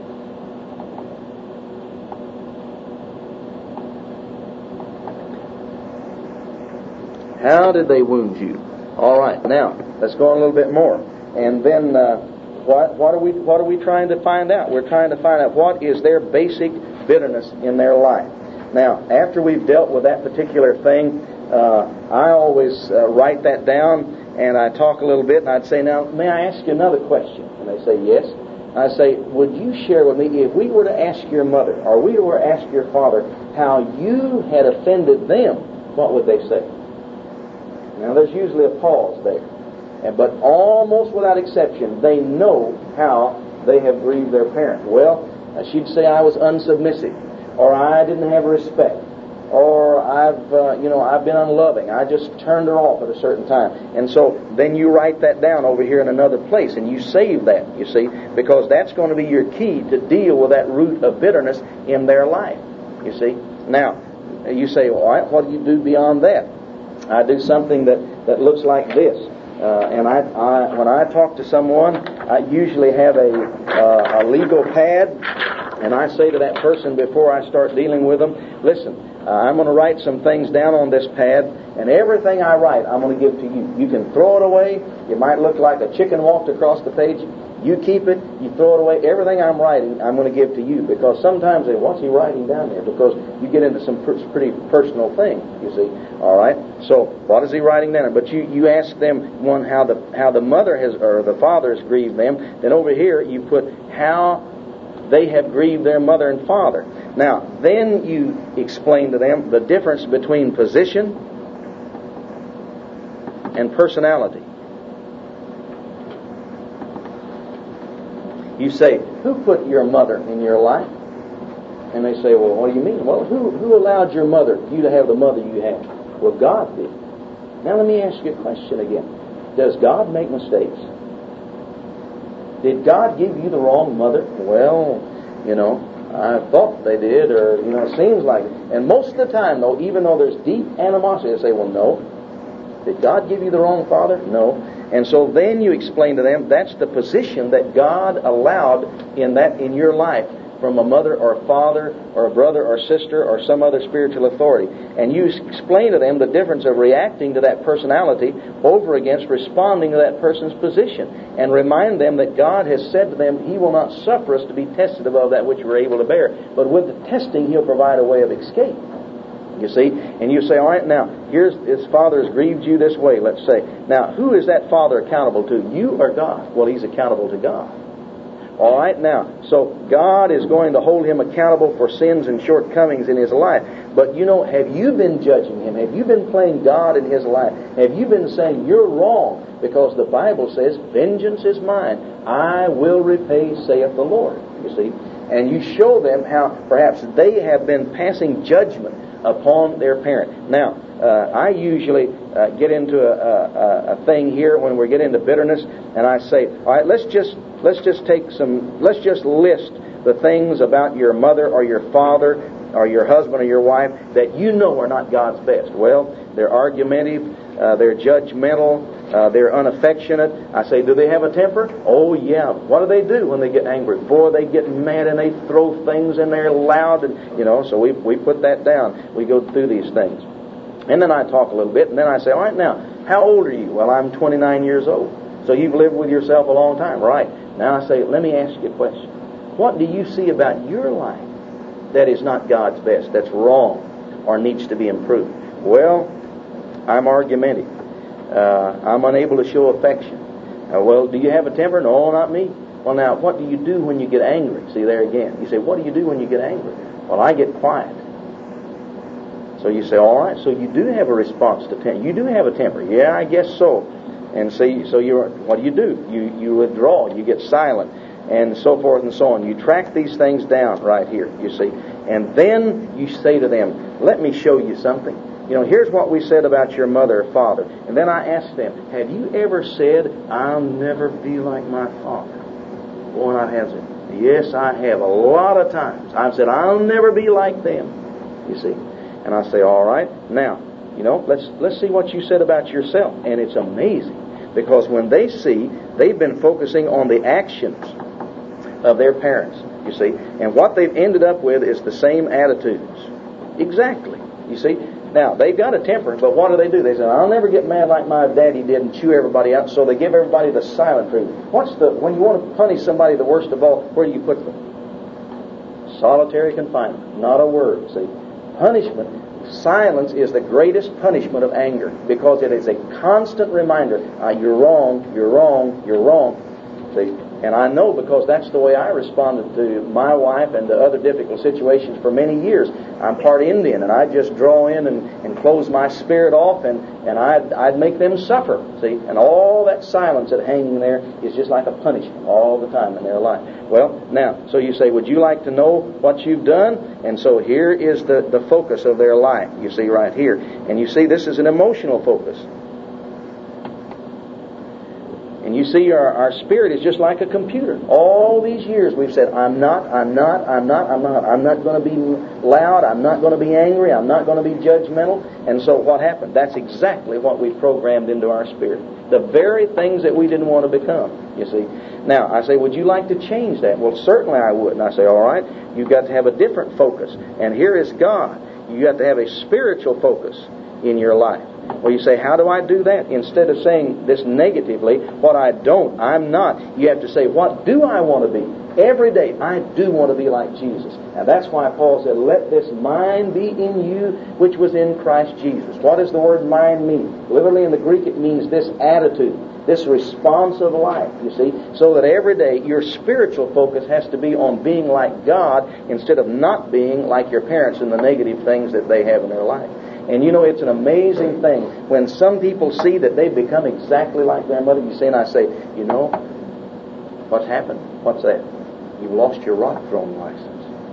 How did they wound you? All right, now let's go on a little bit more, and then uh, what, what are we what are we trying to find out? We're trying to find out what is their basic bitterness in their life. Now, after we've dealt with that particular thing, uh, I always uh, write that down, and I talk a little bit, and I'd say, now, may I ask you another question? And they say, yes. I say, would you share with me, if we were to ask your mother, or we were to ask your father, how you had offended them, what would they say? Now, there's usually a pause there. And, but almost without exception, they know how they have grieved their parent. Well, she'd say I was unsubmissive, or I didn't have respect, or I've, uh, you know, I've been unloving. I just turned her off at a certain time. And so then you write that down over here in another place, and you save that, you see, because that's going to be your key to deal with that root of bitterness in their life, you see. Now, you say, well, all right, what do you do beyond that? I do something that, that looks like this. Uh, and I, I, when I talk to someone, I usually have a, uh, a legal pad, and I say to that person before I start dealing with them, listen, uh, I'm going to write some things down on this pad, and everything I write, I'm going to give to you. You can throw it away. It might look like a chicken walked across the page. You keep it, you throw it away. Everything I'm writing, I'm going to give to you. Because sometimes they, what's he writing down there? Because you get into some pretty personal things, you see. All right? So, what is he writing down there? But you, you ask them, one, how the how the mother has, or the father has grieved them. Then over here, you put how they have grieved their mother and father. Now, then you explain to them the difference between position and personality. You say, who put your mother in your life? And they say, well, what do you mean? Well, who, who allowed your mother, you to have the mother you have? Well, God did. Now let me ask you a question again. Does God make mistakes? Did God give you the wrong mother? Well, you know, I thought they did, or, you know, it seems like it. And most of the time, though, even though there's deep animosity, they say, well, no. Did God give you the wrong father? No. And so then you explain to them that's the position that God allowed in that in your life from a mother or a father or a brother or sister or some other spiritual authority. And you explain to them the difference of reacting to that personality over against responding to that person's position. And remind them that God has said to them, He will not suffer us to be tested above that which we're able to bear. But with the testing, He'll provide a way of escape. You see? And you say, all right, now, here's his father has grieved you this way, let's say. Now, who is that father accountable to? You or God? Well, he's accountable to God. All right, now, so God is going to hold him accountable for sins and shortcomings in his life. But, you know, have you been judging him? Have you been playing God in his life? Have you been saying, you're wrong? Because the Bible says, vengeance is mine. I will repay, saith the Lord. You see? And you show them how perhaps they have been passing judgment upon their parent. Now, uh, I usually uh, get into a, a, a thing here when we get into bitterness, and I say, all right, let's just let's just take some, let's just list the things about your mother or your father or your husband or your wife that you know are not God's best. Well, they're argumentative, uh, they're judgmental, uh, they're unaffectionate. I say, do they have a temper? Oh, yeah. What do they do when they get angry? Boy, they get mad and they throw things in there loud, and you know. So we we put that down. We go through these things, and then I talk a little bit, and then I say, all right, now, how old are you? Well, I'm twenty-nine years old. So you've lived with yourself a long time, right? Now I say, let me ask you a question. What do you see about your life that is not God's best, that's wrong, or needs to be improved? Well, I'm argumentative. Uh, I'm unable to show affection. Uh, well, do you have a temper? No, not me. Well, now, what do you do when you get angry? See, there again. You say, what do you do when you get angry? Well, I get quiet. So you say, all right, so you do have a response to temper. You do have a temper. Yeah, I guess so. And see, so you're, what do you do? You, you withdraw. You get silent. And so forth and so on. You track these things down right here, you see. And then you say to them, let me show you something. You know, here's what we said about your mother or father. And then I asked them, have you ever said, I'll never be like my father? Boy, I have said, yes, I have. A lot of times. I've said, I'll never be like them. You see. And I say, all right, now, you know, let's let's see what you said about yourself. And it's amazing. Because when they see, they've been focusing on the actions of their parents, you see. And what they've ended up with is the same attitudes. Exactly. You see. Now, they've got a temper, but what do they do? They say, I'll never get mad like my daddy did and chew everybody out, so they give everybody the silent treatment. What's the, when you want to punish somebody the worst of all, where do you put them? Solitary confinement. Not a word, see. Punishment, silence is the greatest punishment of anger, because it is a constant reminder, ah, you're wrong, you're wrong, you're wrong. See? And I know, because that's the way I responded to my wife and to other difficult situations for many years. I'm part Indian, and I'd just draw in and, and close my spirit off, and, and I'd, I'd make them suffer, see? And all that silence that hanging there is just like a punishment all the time in their life. Well, now, so you say, would you like to know what you've done? And so here is the, the focus of their life, you see right here. And you see this is an emotional focus. And you see, our, our spirit is just like a computer. All these years we've said, I'm not, I'm not, I'm not, I'm not. I'm not going to be loud. I'm not going to be angry. I'm not going to be judgmental. And so what happened? That's exactly what we programmed into our spirit. The very things that we didn't want to become, you see. Now, I say, would you like to change that? Well, certainly I would. And I say, all right, you've got to have a different focus. And here is God. You've got to have a spiritual focus in your life. Well, you say, how do I do that? Instead of saying this negatively, what I don't, I'm not, you have to say, what do I want to be? Every day, I do want to be like Jesus. And that's why Paul said, let this mind be in you, which was in Christ Jesus. What does the word mind mean? Literally in the Greek, it means this attitude, this responsive life, you see, so that every day your spiritual focus has to be on being like God instead of not being like your parents and the negative things that they have in their life. And you know, it's an amazing thing when some people see that they've become exactly like their mother. You say, and I say, you know, what's happened? What's that? You've lost your rock throwing license.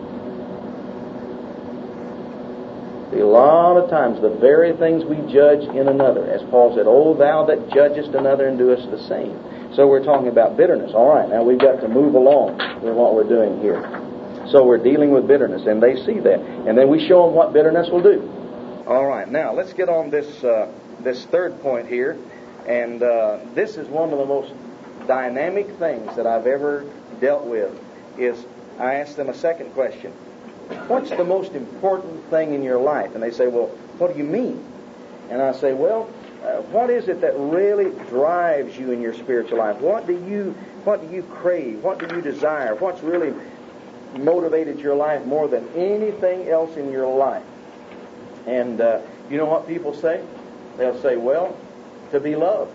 See, a lot of times the very things we judge in another, as Paul said, O thou that judgest another and doest the same. So we're talking about bitterness. All right, now we've got to move along with what we're doing here. So we're dealing with bitterness, and they see that. And then we show them what bitterness will do. All right, now let's get on this uh, this third point here. And uh, this is one of the most dynamic things that I've ever dealt with. Is I ask them a second question. What's the most important thing in your life? And they say, well, what do you mean? And I say, well, uh, what is it that really drives you in your spiritual life? What do you what do you crave? What do you desire? What's really motivated your life more than anything else in your life? And uh, you know what people say? They'll say, well, to be loved.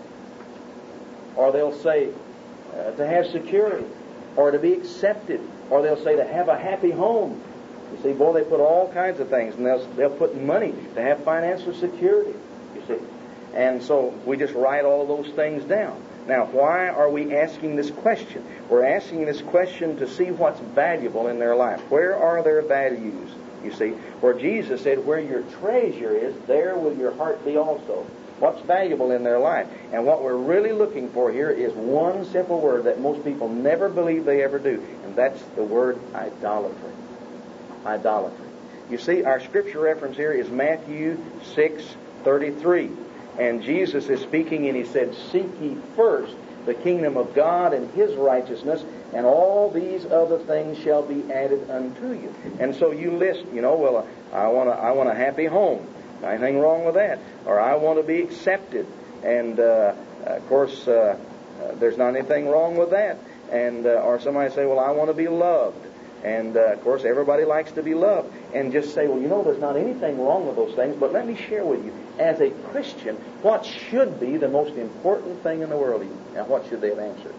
Or they'll say, uh, to have security. Or to be accepted. Or they'll say to have a happy home. You see, boy, they put all kinds of things. And they'll, they'll put money to have financial security. You see. And so we just write all those things down. Now, why are we asking this question? We're asking this question to see what's valuable in their life. Where are their values? You see, where Jesus said, where your treasure is, there will your heart be also. What's valuable in their life? And what we're really looking for here is one simple word that most people never believe they ever do. And that's the word idolatry. Idolatry. You see, our scripture reference here is Matthew six thirty-three. And Jesus is speaking and he said, seek ye first the kingdom of God and His righteousness, and all these other things shall be added unto you. And so you list, you know, well, I want a, I want a happy home. Anything wrong with that? Or I want to be accepted. And, uh, of course, uh, uh, there's not anything wrong with that. And uh, or somebody say, well, I want to be loved. And, uh, of course, everybody likes to be loved. And just say, well, you know, there's not anything wrong with those things, but let me share with you, as a Christian, what should be the most important thing in the world? Now, what should they have answered?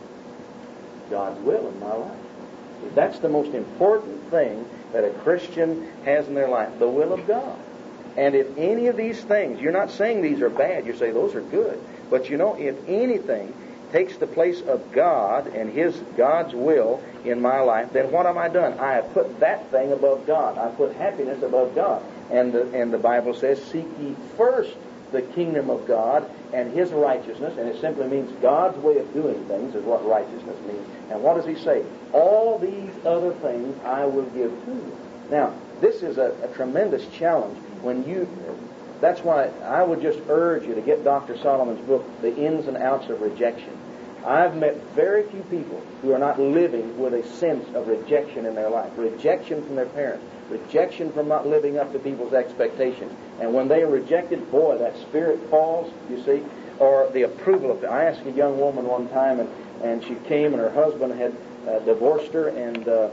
God's will in my life. That's the most important thing that a Christian has in their life, the will of God. And if any of these things, you're not saying these are bad, you say those are good. But you know, if anything takes the place of God and His God's will in my life, then what have I done? I have put that thing above God. I put happiness above God. And the, and the Bible says, seek ye first the kingdom of God and His righteousness. And it simply means God's way of doing things is what righteousness means. And what does He say? All these other things I will give to you. Now, this is a, a tremendous challenge. When you, that's why I would just urge you to get Doctor Solomon's book, The Ins and Outs of Rejection. I've met very few people who are not living with a sense of rejection in their life. Rejection from their parents. Rejection from not living up to people's expectations. And when they are rejected, boy, that spirit falls, you see. Or the approval of... I asked a young woman one time, and, and she came, and her husband had uh, divorced her, and uh,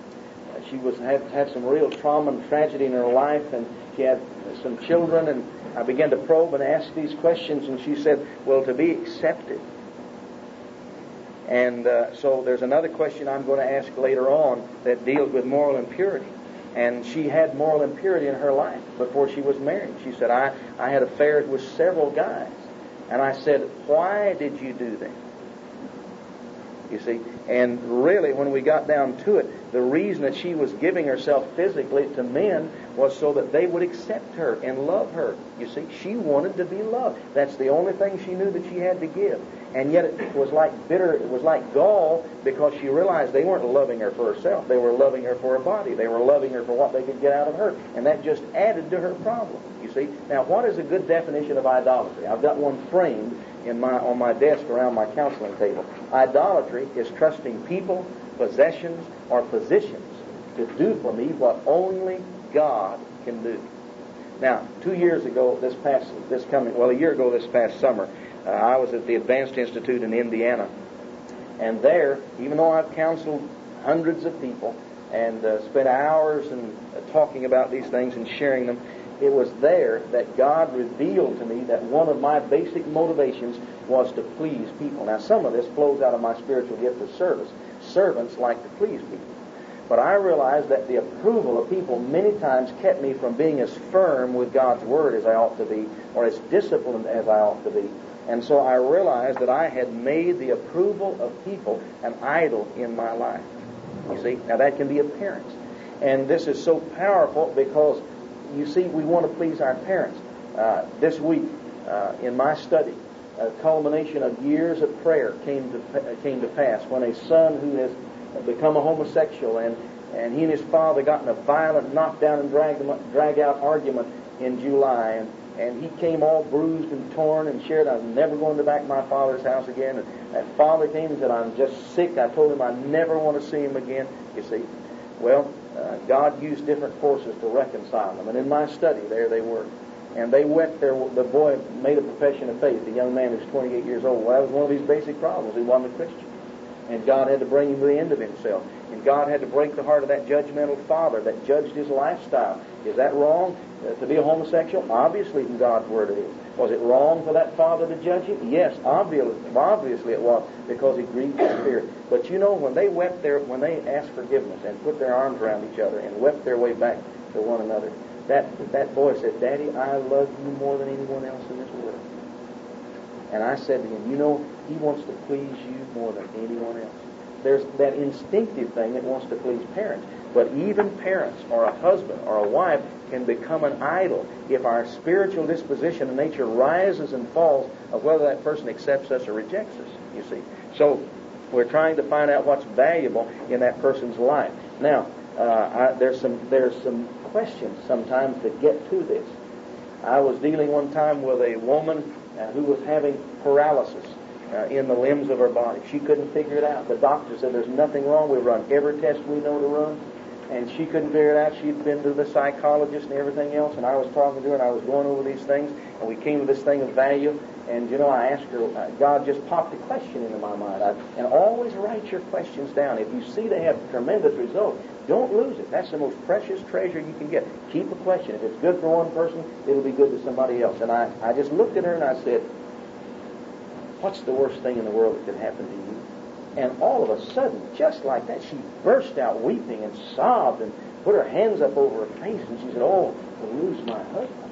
she was had, had some real trauma and tragedy in her life, and she had some children, and I began to probe and ask these questions, and she said, well, to be accepted. And uh, so there's another question I'm going to ask later on that deals with moral impurity. And she had moral impurity in her life before she was married. She said, I, I had affairs with several guys. And I said, why did you do that? You see, and really when we got down to it, the reason that she was giving herself physically to men was so that they would accept her and love her. You see, she wanted to be loved. That's the only thing she knew that she had to give. And yet it was like bitter, it was like gall, because she realized they weren't loving her for herself. They were loving her for her body. They were loving her for what they could get out of her. And that just added to her problem, you see. Now, what is a good definition of idolatry? I've got one framed in my on my desk around my counseling table. Idolatry is trusting people, possessions, or positions to do for me what only God can do. Now, two years ago, this past, this coming, well, a year ago this past summer, uh, I was at the Advanced Institute in Indiana. And there, even though I've counseled hundreds of people and uh, spent hours and uh, talking about these things and sharing them, it was there that God revealed to me that one of my basic motivations was to please people. Now, some of this flows out of my spiritual gift of service. Servants like to please people. But I realized that the approval of people many times kept me from being as firm with God's Word as I ought to be, or as disciplined as I ought to be. And so I realized that I had made the approval of people an idol in my life. You see, now that can be of parents. And this is so powerful because, you see, we want to please our parents. Uh, this week, uh, in my study, a culmination of years of prayer came to uh, came to pass when a son who has become a homosexual and, and he and his father got in a violent knockdown and drag, drag out argument in July. And, and he came all bruised and torn and shared, I'm never going to back my father's house again. And that father came and said, I'm just sick. I told him I never want to see him again. You see, well, uh, God used different forces to reconcile them. And in my study, there they were. And they went there. The boy made a profession of faith, the young man who's twenty-eight years old. Well, that was one of his basic problems. He wasn't a Christian. And God had to bring him to the end of himself. And God had to break the heart of that judgmental father that judged his lifestyle. Is that wrong, uh, to be a homosexual? Obviously, in God's Word it is. Was it wrong for that father to judge him? Yes, obviously, obviously it was, because he grieved his spirit. But you know, when they wept their, when they asked forgiveness and put their arms around each other and wept their way back to one another, that that boy said, Daddy, I love you more than anyone else in this world. And I said to him, you know, he wants to please you more than anyone else. There's that instinctive thing that wants to please parents. But even parents or a husband or a wife can become an idol if our spiritual disposition and nature rises and falls of whether that person accepts us or rejects us, you see. So we're trying to find out what's valuable in that person's life. Now, uh, I, there's some there's some questions sometimes that get to this. I was dealing one time with a woman uh, who was having paralysis uh, in the limbs of her body. She couldn't figure it out. The doctor said there's nothing wrong. We run every test we know to run. And she couldn't figure it out. She'd been to the psychologist and everything else. And I was talking to her and I was going over these things. And we came to this thing of value. And, you know, I asked her, uh, God just popped a question into my mind. I, and always write your questions down. If you see they have tremendous results, don't lose it. That's the most precious treasure you can get. Keep a question. If it's good for one person, it'll be good to somebody else. And I, I just looked at her and I said, what's the worst thing in the world that could happen to you? And all of a sudden, just like that, she burst out weeping and sobbed and put her hands up over her face. And she said, oh, to lose my husband.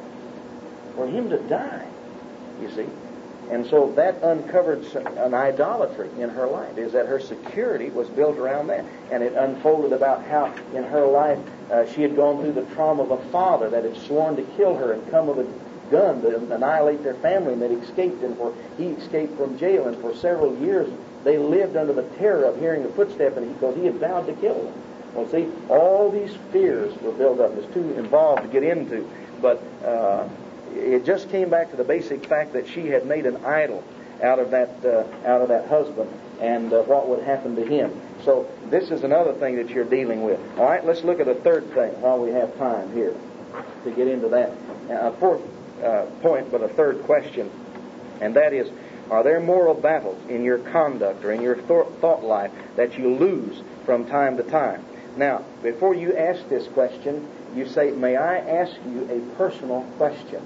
For him to die, you see. And so that uncovered an idolatry in her life, is that her security was built around that. And it unfolded about how in her life uh, she had gone through the trauma of a father that had sworn to kill her and come with a gun to annihilate their family, and that escaped, and for he escaped from jail, and for several years they lived under the terror of hearing a footstep, and because he had vowed to kill them. Well, see, all these fears were built up. It's too involved to get into, but uh, it just came back to the basic fact that she had made an idol out of that uh, out of that husband, and uh, what would happen to him. So this is another thing that you're dealing with. All right, let's look at a third thing while we have time here to get into that. Uh, fourth uh, point, but a third question, and that is, are there moral battles in your conduct or in your th- thought life that you lose from time to time? Now, before you ask this question, you say, may I ask you a personal question?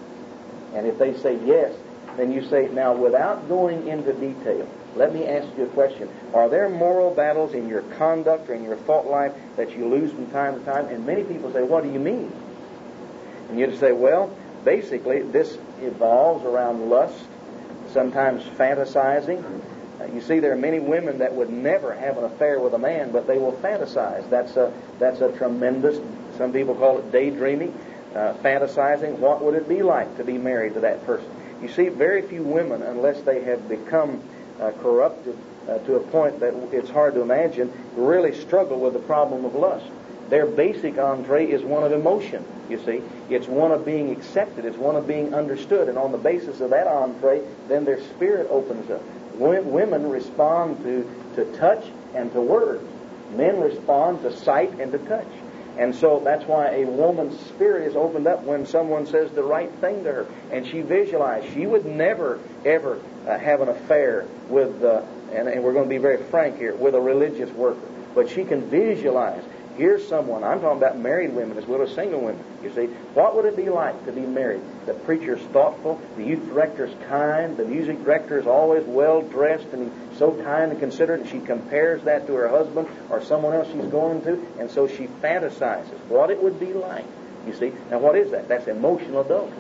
And if they say yes, then you say, now without going into detail, let me ask you a question. Are there moral battles in your conduct or in your thought life that you lose from time to time? And many people say, what do you mean? And you just say, well, basically this evolves around lust, sometimes fantasizing. Uh, you see, there are many women that would never have an affair with a man, but they will fantasize. That's a that's a tremendous, some people call it daydreaming, uh, fantasizing. What would it be like to be married to that person? You see, very few women, unless they have become uh, corrupted uh, to a point that it's hard to imagine, really struggle with the problem of lust. Their basic entree is one of emotion, you see. It's one of being accepted. It's one of being understood. And on the basis of that entree, then their spirit opens up. Women respond to, to touch and to words. Men respond to sight and to touch. And so that's why a woman's spirit is opened up when someone says the right thing to her. And she visualized. She would never, ever uh, have an affair with, uh, and, and we're going to be very frank here, with a religious worker. But she can visualize. Here's someone, I'm talking about married women as well as single women, you see. What would it be like to be married? The preacher's thoughtful, the youth director's kind, the music director is always well-dressed and he's so kind and considerate, and she compares that to her husband or someone else she's going to, and so she fantasizes what it would be like, you see. Now what is that? That's emotional adultery,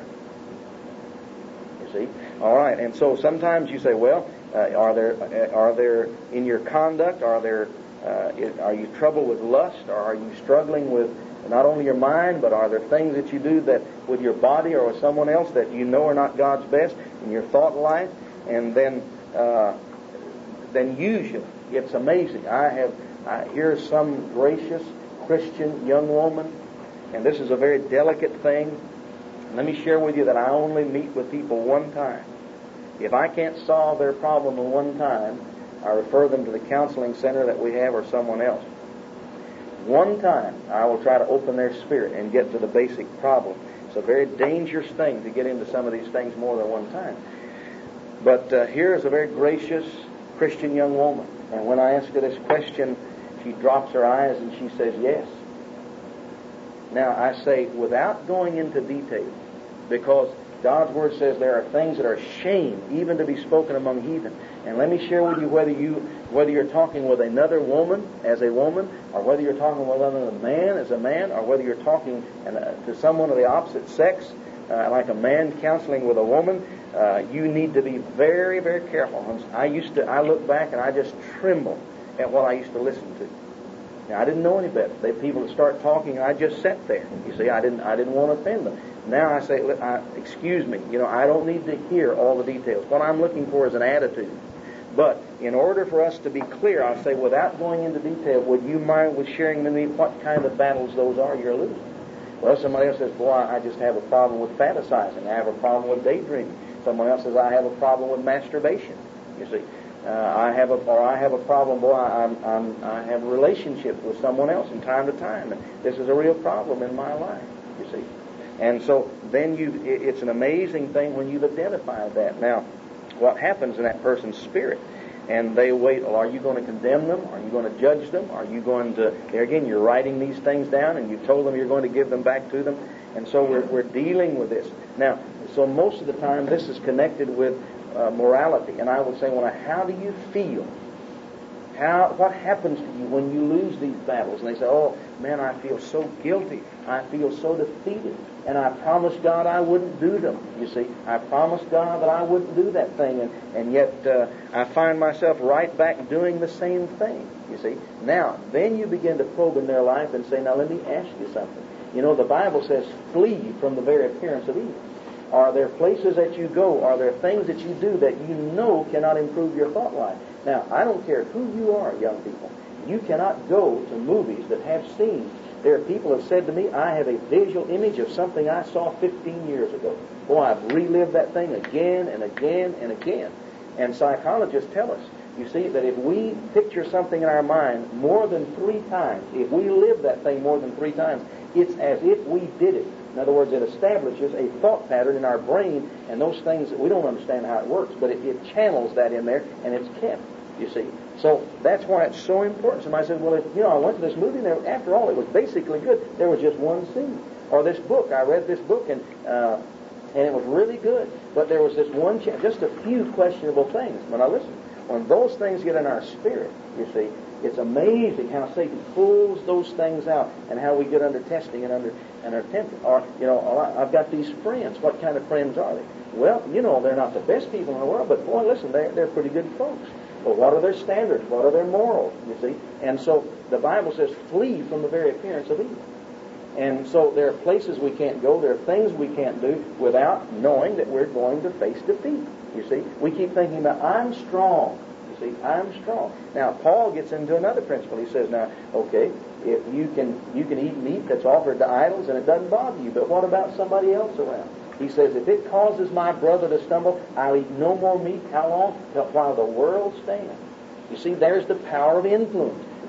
you see. All right, and so sometimes you say, well, uh, are there, uh, are there, in your conduct, are there Uh, it, are you troubled with lust, or are you struggling with not only your mind, but are there things that you do that with your body or with someone else that you know are not God's best in your thought life? And then, uh, then usually it's amazing. I have I, here's some gracious Christian young woman, and this is a very delicate thing. Let me share with you that I only meet with people one time. If I can't solve their problem in one time, I refer them to the counseling center that we have or someone else. One time, I will try to open their spirit and get to the basic problem. It's a very dangerous thing to get into some of these things more than one time. But uh, here is a very gracious Christian young woman. And when I ask her this question, she drops her eyes and she says, yes. Now, I say, without going into detail, because God's Word says there are things that are shame even to be spoken among heathen. And let me share with you whether you whether you're talking with another woman as a woman, or whether you're talking with another man as a man, or whether you're talking to someone of the opposite sex, uh, like a man counseling with a woman. Uh, you need to be very, very careful. I used to I look back and I just tremble at what I used to listen to. Now, I didn't know any better. They people would start talking, and I just sat there. You see, I didn't I didn't want to offend them. Now I say, I, excuse me, you know, I don't need to hear all the details. What I'm looking for is an attitude. But in order for us to be clear, I'll say, without going into detail, would you mind with sharing with me what kind of battles those are you're losing? Well, somebody else says, boy, I just have a problem with fantasizing. I have a problem with daydreaming. Someone else says, I have a problem with masturbation. You see, uh, I have a, or I have a problem, boy, I'm, I'm, I have relationships with someone else from time to time. And this is a real problem in my life, you see. And so then you, it's an amazing thing when you've identified that. Now, what happens in that person's spirit? And they wait, well, are you going to condemn them? Are you going to judge them? Are you going to, there again, you're writing these things down and you told them you're going to give them back to them. And so we're, we're dealing with this. Now, so most of the time this is connected with uh, morality. And I would say, well, how do you feel? How, what happens to you when you lose these battles? And they say, oh, man, I feel so guilty. I feel so defeated. And I promised God I wouldn't do them, you see. I promised God that I wouldn't do that thing. And, and yet uh, I find myself right back doing the same thing, you see. Now, then you begin to probe in their life and say, now let me ask you something. You know, the Bible says, flee from the very appearance of evil. Are there places that you go? Are there things that you do that you know cannot improve your thought life? Now, I don't care who you are, young people. You cannot go to movies that have scenes. There are people who have said to me, I have a visual image of something I saw fifteen years ago. Boy, I've relived that thing again and again and again. And psychologists tell us, you see, that if we picture something in our mind more than three times, if we live that thing more than three times, it's as if we did it. In other words, it establishes a thought pattern in our brain, and those things, we don't understand how it works, but it, it channels that in there, and it's kept, you see. So that's why it's so important. Somebody says, well, if, you know, I went to this movie, and there, after all, it was basically good. There was just one scene. Or this book, I read this book, and uh, and it was really good. But there was this one, ch- just a few questionable things. When I listen, when those things get in our spirit, you see, it's amazing how Satan pulls those things out, and how we get under testing and under and are tempted. Or, you know, I've got these friends. What kind of friends are they? Well, you know, they're not the best people in the world, but boy, listen, they're, they're pretty good folks. Well, what are their standards? What are their morals? You see? And so the Bible says, flee from the very appearance of evil. And so there are places we can't go. There are things we can't do without knowing that we're going to face defeat. You see? We keep thinking about, I'm strong. You see? I'm strong. Now, Paul gets into another principle. He says, now, okay, if you can you can eat meat that's offered to idols and it doesn't bother you, but what about somebody else around? He says, if it causes my brother to stumble, I'll eat no more meat. How long? Till while the world stands. You see, there's the power of influence.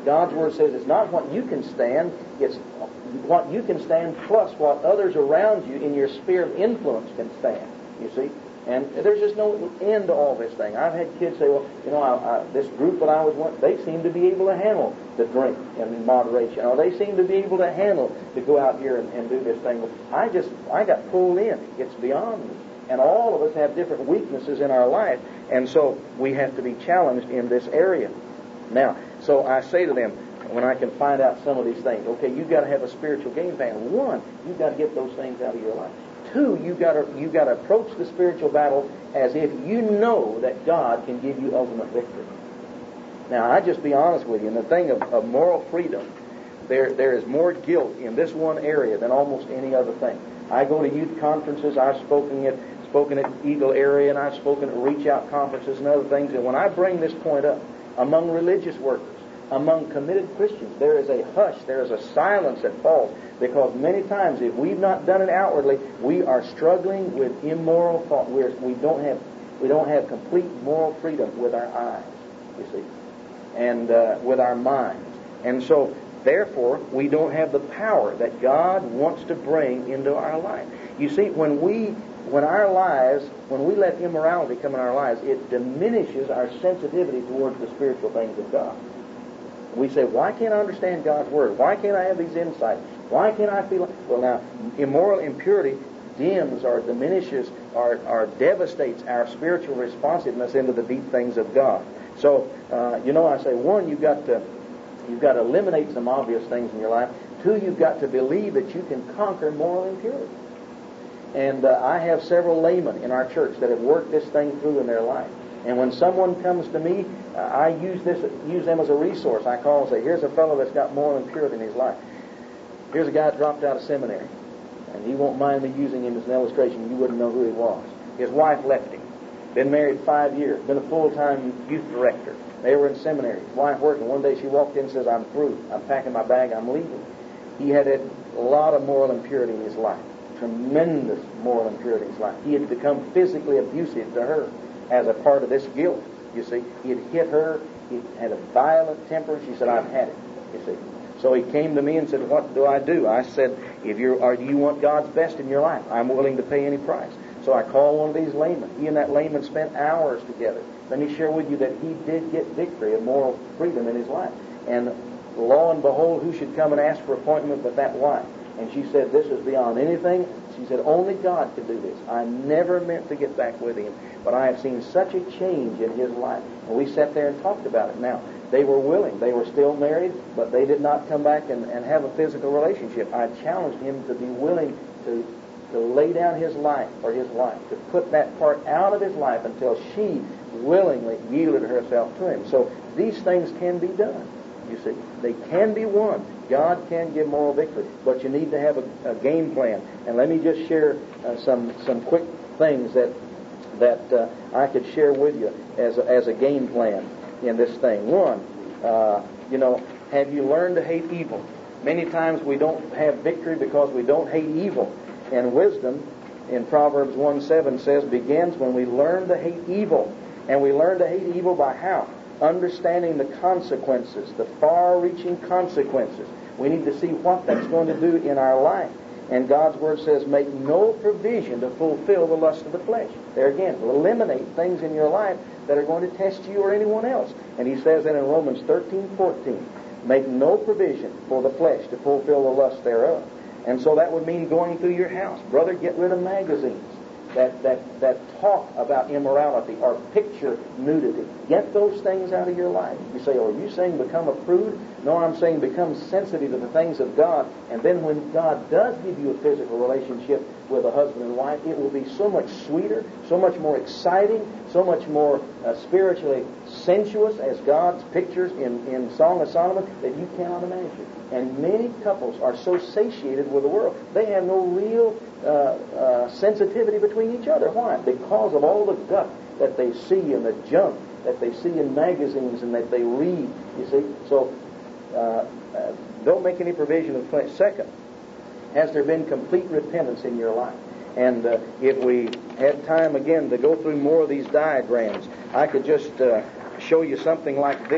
God's Word says it's not what you can stand, it's what you can stand plus what others around you in your sphere of influence can stand, you see. And there's just no end to all this thing. I've had kids say, well, you know, I, I, this group that I was with, they seem to be able to handle the drink and in moderation. Or they seem to be able to handle to go out here and, and do this thing. Well, I just, I got pulled in. It's beyond me. And all of us have different weaknesses in our life. And so we have to be challenged in this area. Now, so I say to them, when I can find out some of these things, okay, you've got to have a spiritual game plan. One, you've got to get those things out of your life. Two, you've got to, you've got to approach the spiritual battle as if you know that God can give you ultimate victory. Now, I just be honest with you, in the thing of, of moral freedom, there there is more guilt in this one area than almost any other thing. I go to youth conferences, I've spoken at, spoken at Eagle area, and I've spoken at Reach Out conferences and other things, and when I bring this point up, among religious workers, among committed Christians, there is a hush, there is a silence that falls, because many times, if we've not done it outwardly, we are struggling with immoral thought. We're, we don't have we don't have complete moral freedom with our eyes, you see, and uh, with our minds, and so therefore we don't have the power that God wants to bring into our life. You see, when we when our lives, when we let immorality come in our lives, it diminishes our sensitivity towards the spiritual things of God. We say, why can't I understand God's Word? Why can't I have these insights? Why can't I feel... Well, now, immoral impurity dims or diminishes or, or devastates our spiritual responsiveness into the deep things of God. So, uh, you know, I say, one, you've got to you've got to eliminate some obvious things in your life. Two, you've got to believe that you can conquer moral impurity. And uh, I have several laymen in our church that have worked this thing through in their life. And when someone comes to me, uh, I use this, use them as a resource. I call and say, here's a fellow that's got moral impurity in his life. Here's a guy that dropped out of seminary. And he won't mind me using him as an illustration. You wouldn't know who he was. His wife left him. Been married five years. Been a full-time youth director. They were in seminary. His wife working. One day she walked in and says, I'm through. I'm packing my bag. I'm leaving. He had a lot of moral impurity in his life. Tremendous moral impurity in his life. He had become physically abusive to her as a part of this guilt, you see. He had hit her. He had a violent temper. She said, I've had it, you see. So he came to me and said, what do I do? I said, if you're, or do you want God's best in your life? I'm willing to pay any price. So I called one of these laymen. He and that layman spent hours together. Let me share with you that he did get victory and moral freedom in his life. And lo and behold, who should come and ask for appointment but that wife? And she said, this is beyond anything. She said, only God could do this. I never meant to get back with him, but I have seen such a change in his life. And we sat there and talked about it. Now, they were willing. They were still married, but they did not come back and, and have a physical relationship. I challenged him to be willing to, to lay down his life for his wife, to put that part out of his life until she willingly yielded herself to him. So these things can be done. You see, they can be won. God can give moral victory, but you need to have a, a game plan. And let me just share uh, some some quick things that that uh, I could share with you as a, as a game plan in this thing. One, uh, you know, have you learned to hate evil? Many times we don't have victory because we don't hate evil. And wisdom in Proverbs one seven says begins when we learn to hate evil. And we learn to hate evil by how? Understanding the consequences, the far-reaching consequences. We need to see what that's going to do in our life. And God's Word says, make no provision to fulfill the lust of the flesh. There again, eliminate things in your life that are going to test you or anyone else. And he says that in Romans thirteen fourteen. Make no provision for the flesh to fulfill the lust thereof. And so that would mean going through your house. Brother, get rid of magazines that, that, that talk about immorality or picture nudity. Get those things out of your life. You say, oh, are you saying become a prude? No, I'm saying become sensitive to the things of God. And then when God does give you a physical relationship with a husband and wife, it will be so much sweeter, so much more exciting, so much more uh, spiritually sensuous as God's pictures in, in Song of Solomon that you cannot imagine. And many couples are so satiated with the world. They have no real uh, uh, sensitivity between each other. Why? Because of all the guff that they see and the junk that they see in magazines and that they read, you see. So uh, uh, don't make any provision of flesh. Second, has there been complete repentance in your life? And uh, if we had time again to go through more of these diagrams, I could just uh, show you something like this.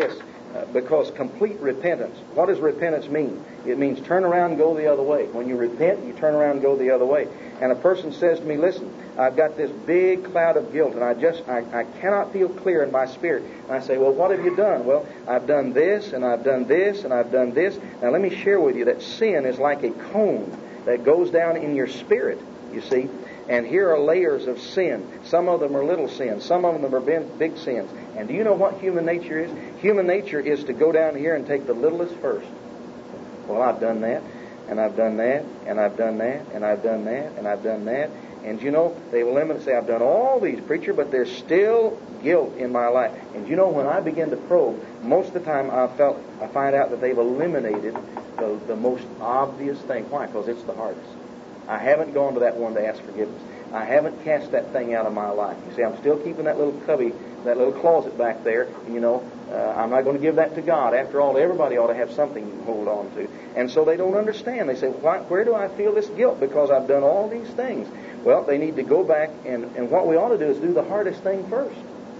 Uh, because complete repentance. What does repentance mean? It means turn around and go the other way. When you repent, you turn around and go the other way. And a person says to me, listen, I've got this big cloud of guilt and I just, I, I cannot feel clear in my spirit. And I say, well, what have you done? Well, I've done this and I've done this and I've done this. Now let me share with you that sin is like a cone that goes down in your spirit, you see. And here are layers of sin. Some of them are little sins. Some of them are big sins. And do you know what human nature is? Human nature is to go down here and take the littlest first. Well, I've done that, and I've done that, and I've done that, and I've done that, and I've done that. And you know, they will limit and say, I've done all these, preacher, but there's still guilt in my life. And you know, when I begin to probe, most of the time I felt I find out that they've eliminated the, the most obvious thing. Why? Because it's the hardest. I haven't gone to that one to ask forgiveness. I haven't cast that thing out of my life. You see, I'm still keeping that little cubby, that little closet back there. You know, uh, I'm not going to give that to God. After all, everybody ought to have something you can hold on to. And so they don't understand. They say, Why, where do I feel this guilt? Because I've done all these things. Well, they need to go back, and, and what we ought to do is do the hardest thing first.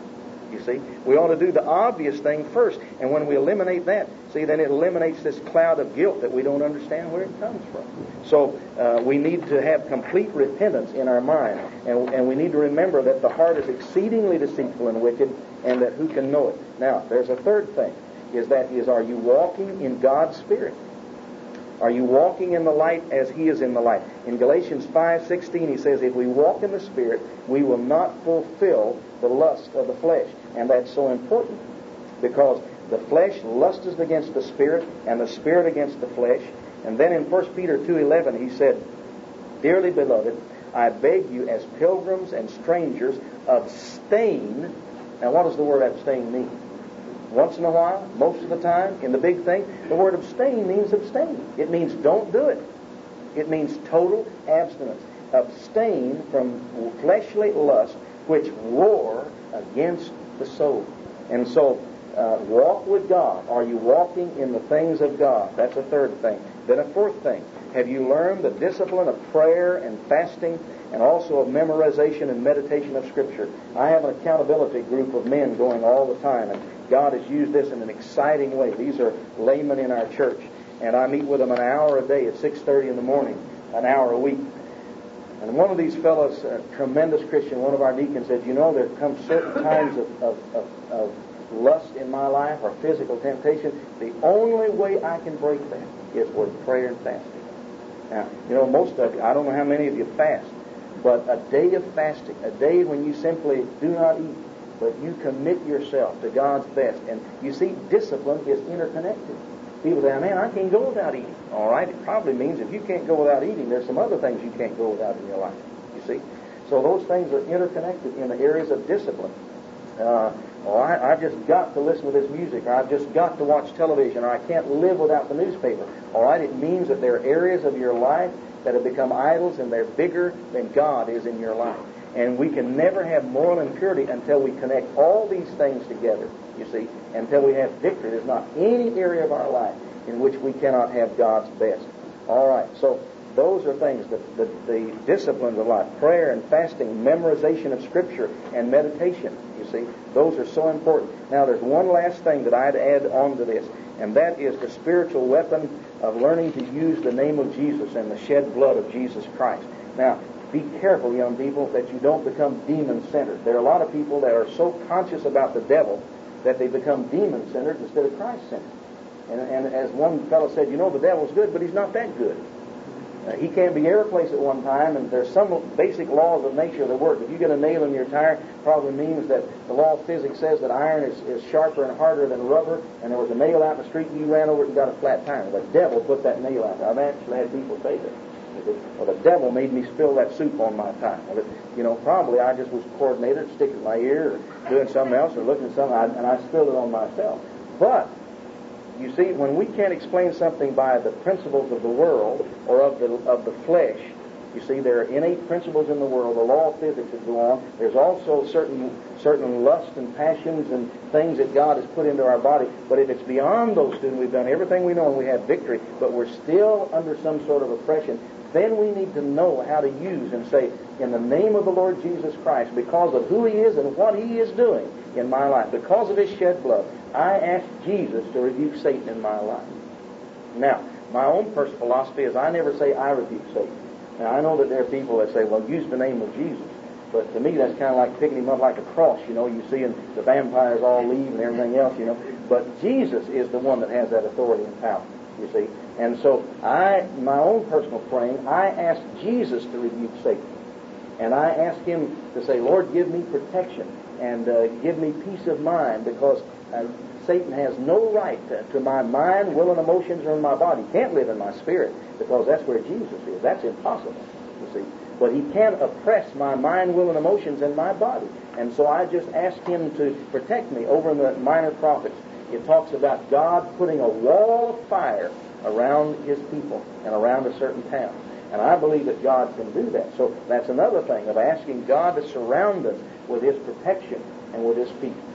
You see, we ought to do the obvious thing first. And when we eliminate that, see, then it eliminates this cloud of guilt that we don't understand where it comes from. So uh, we need to have complete repentance in our mind. And, and we need to remember that the heart is exceedingly deceitful and wicked, and that who can know it. Now, there's a third thing, is that is, are you walking in God's Spirit? Are you walking in the light as He is in the light? In Galatians five sixteen, he says, if we walk in the Spirit, we will not fulfill the lust of the flesh. And that's so important, because the flesh lusteth against the Spirit, and the Spirit against the flesh. And then in First Peter two eleven, he said, dearly beloved, I beg you as pilgrims and strangers, abstain. Now what does the word abstain mean? Once in a while, most of the time, in the big thing, the word abstain means abstain. It means don't do it. It means total abstinence. Abstain from fleshly lust which war against the soul. And so, uh, walk with God. Are you walking in the things of God? That's a third thing. Then a fourth thing. Have you learned the discipline of prayer and fasting, and also of memorization and meditation of Scripture? I have an accountability group of men going all the time, and God has used this in an exciting way. These are laymen in our church, and I meet with them an hour a day at six thirty in the morning, an hour a week. And one of these fellows, a tremendous Christian, one of our deacons, said, you know, there come certain times of, of, of, of lust in my life, or physical temptation. The only way I can break that is with prayer and fasting. Now, you know, most of you, I don't know how many of you fast, but a day of fasting, a day when you simply do not eat, but you commit yourself to God's best. And you see, discipline is interconnected. People say, man, I can't go without eating. All right, it probably means if you can't go without eating, there's some other things you can't go without in your life, you see. So those things are interconnected in the areas of discipline. Uh, oh, I, I've just got to listen to this music, or I've just got to watch television, or I can't live without the newspaper. All right, it means that there are areas of your life that have become idols, and they're bigger than God is in your life. And we can never have moral impurity until we connect all these things together, you see, until we have victory. There's not any area of our life in which we cannot have God's best. All right, so those are things, the, the, the disciplines of life, prayer and fasting, memorization of Scripture, and meditation, you see. Those are so important. Now, there's one last thing that I'd add on to this, and that is the spiritual weapon of learning to use the name of Jesus and the shed blood of Jesus Christ. Now, be careful, young people, that you don't become demon-centered. There are a lot of people that are so conscious about the devil that they become demon-centered instead of Christ-centered. And, and as one fellow said, you know, the devil's good, but he's not that good. Uh, he can't be every place at one time, and there's some basic laws of nature that work. If you get a nail in your tire, probably means that the law of physics says that iron is, is sharper and harder than rubber, and there was a nail out in the street, and you ran over it and got a flat tire. The devil put that nail out there. I've actually had people say that. Well, the devil made me spill that soup on my tire. Well, you know, probably I just was coordinated, sticking in my ear, or doing something else, or looking at something, and I spilled it on myself. But you see, when we can't explain something by the principles of the world or of the of the flesh, you see, there are innate principles in the world, the law of physics that go on. There's also certain certain lusts and passions and things that God has put into our body. But if it's beyond those two, we've done everything we know and we have victory, but we're still under some sort of oppression, then we need to know how to use and say, in the name of the Lord Jesus Christ, because of who He is and what He is doing in my life, because of His shed blood, I ask Jesus to rebuke Satan in my life. Now, my own personal philosophy is I never say I rebuke Satan. Now, I know that there are people that say, well, use the name of Jesus. But to me, that's kind of like picking him up like a cross, you know. You see, and the vampires all leave and everything else, you know. But Jesus is the one that has that authority and power, you see. And so I, my own personal praying, I ask Jesus to rebuke Satan. And I ask Him to say, Lord, give me protection and uh, give me peace of mind, because uh, Satan has no right to, to my mind, will, and emotions, or in my body. He can't live in my spirit, because that's where Jesus is. That's impossible, you see. But he can oppress my mind, will, and emotions in my body. And so I just ask Him to protect me. Over in the Minor Prophets, it talks about God putting a wall of fire around His people and around a certain town. And I believe that God can do that. So that's another thing of asking God to surround us with His protection and with His peace.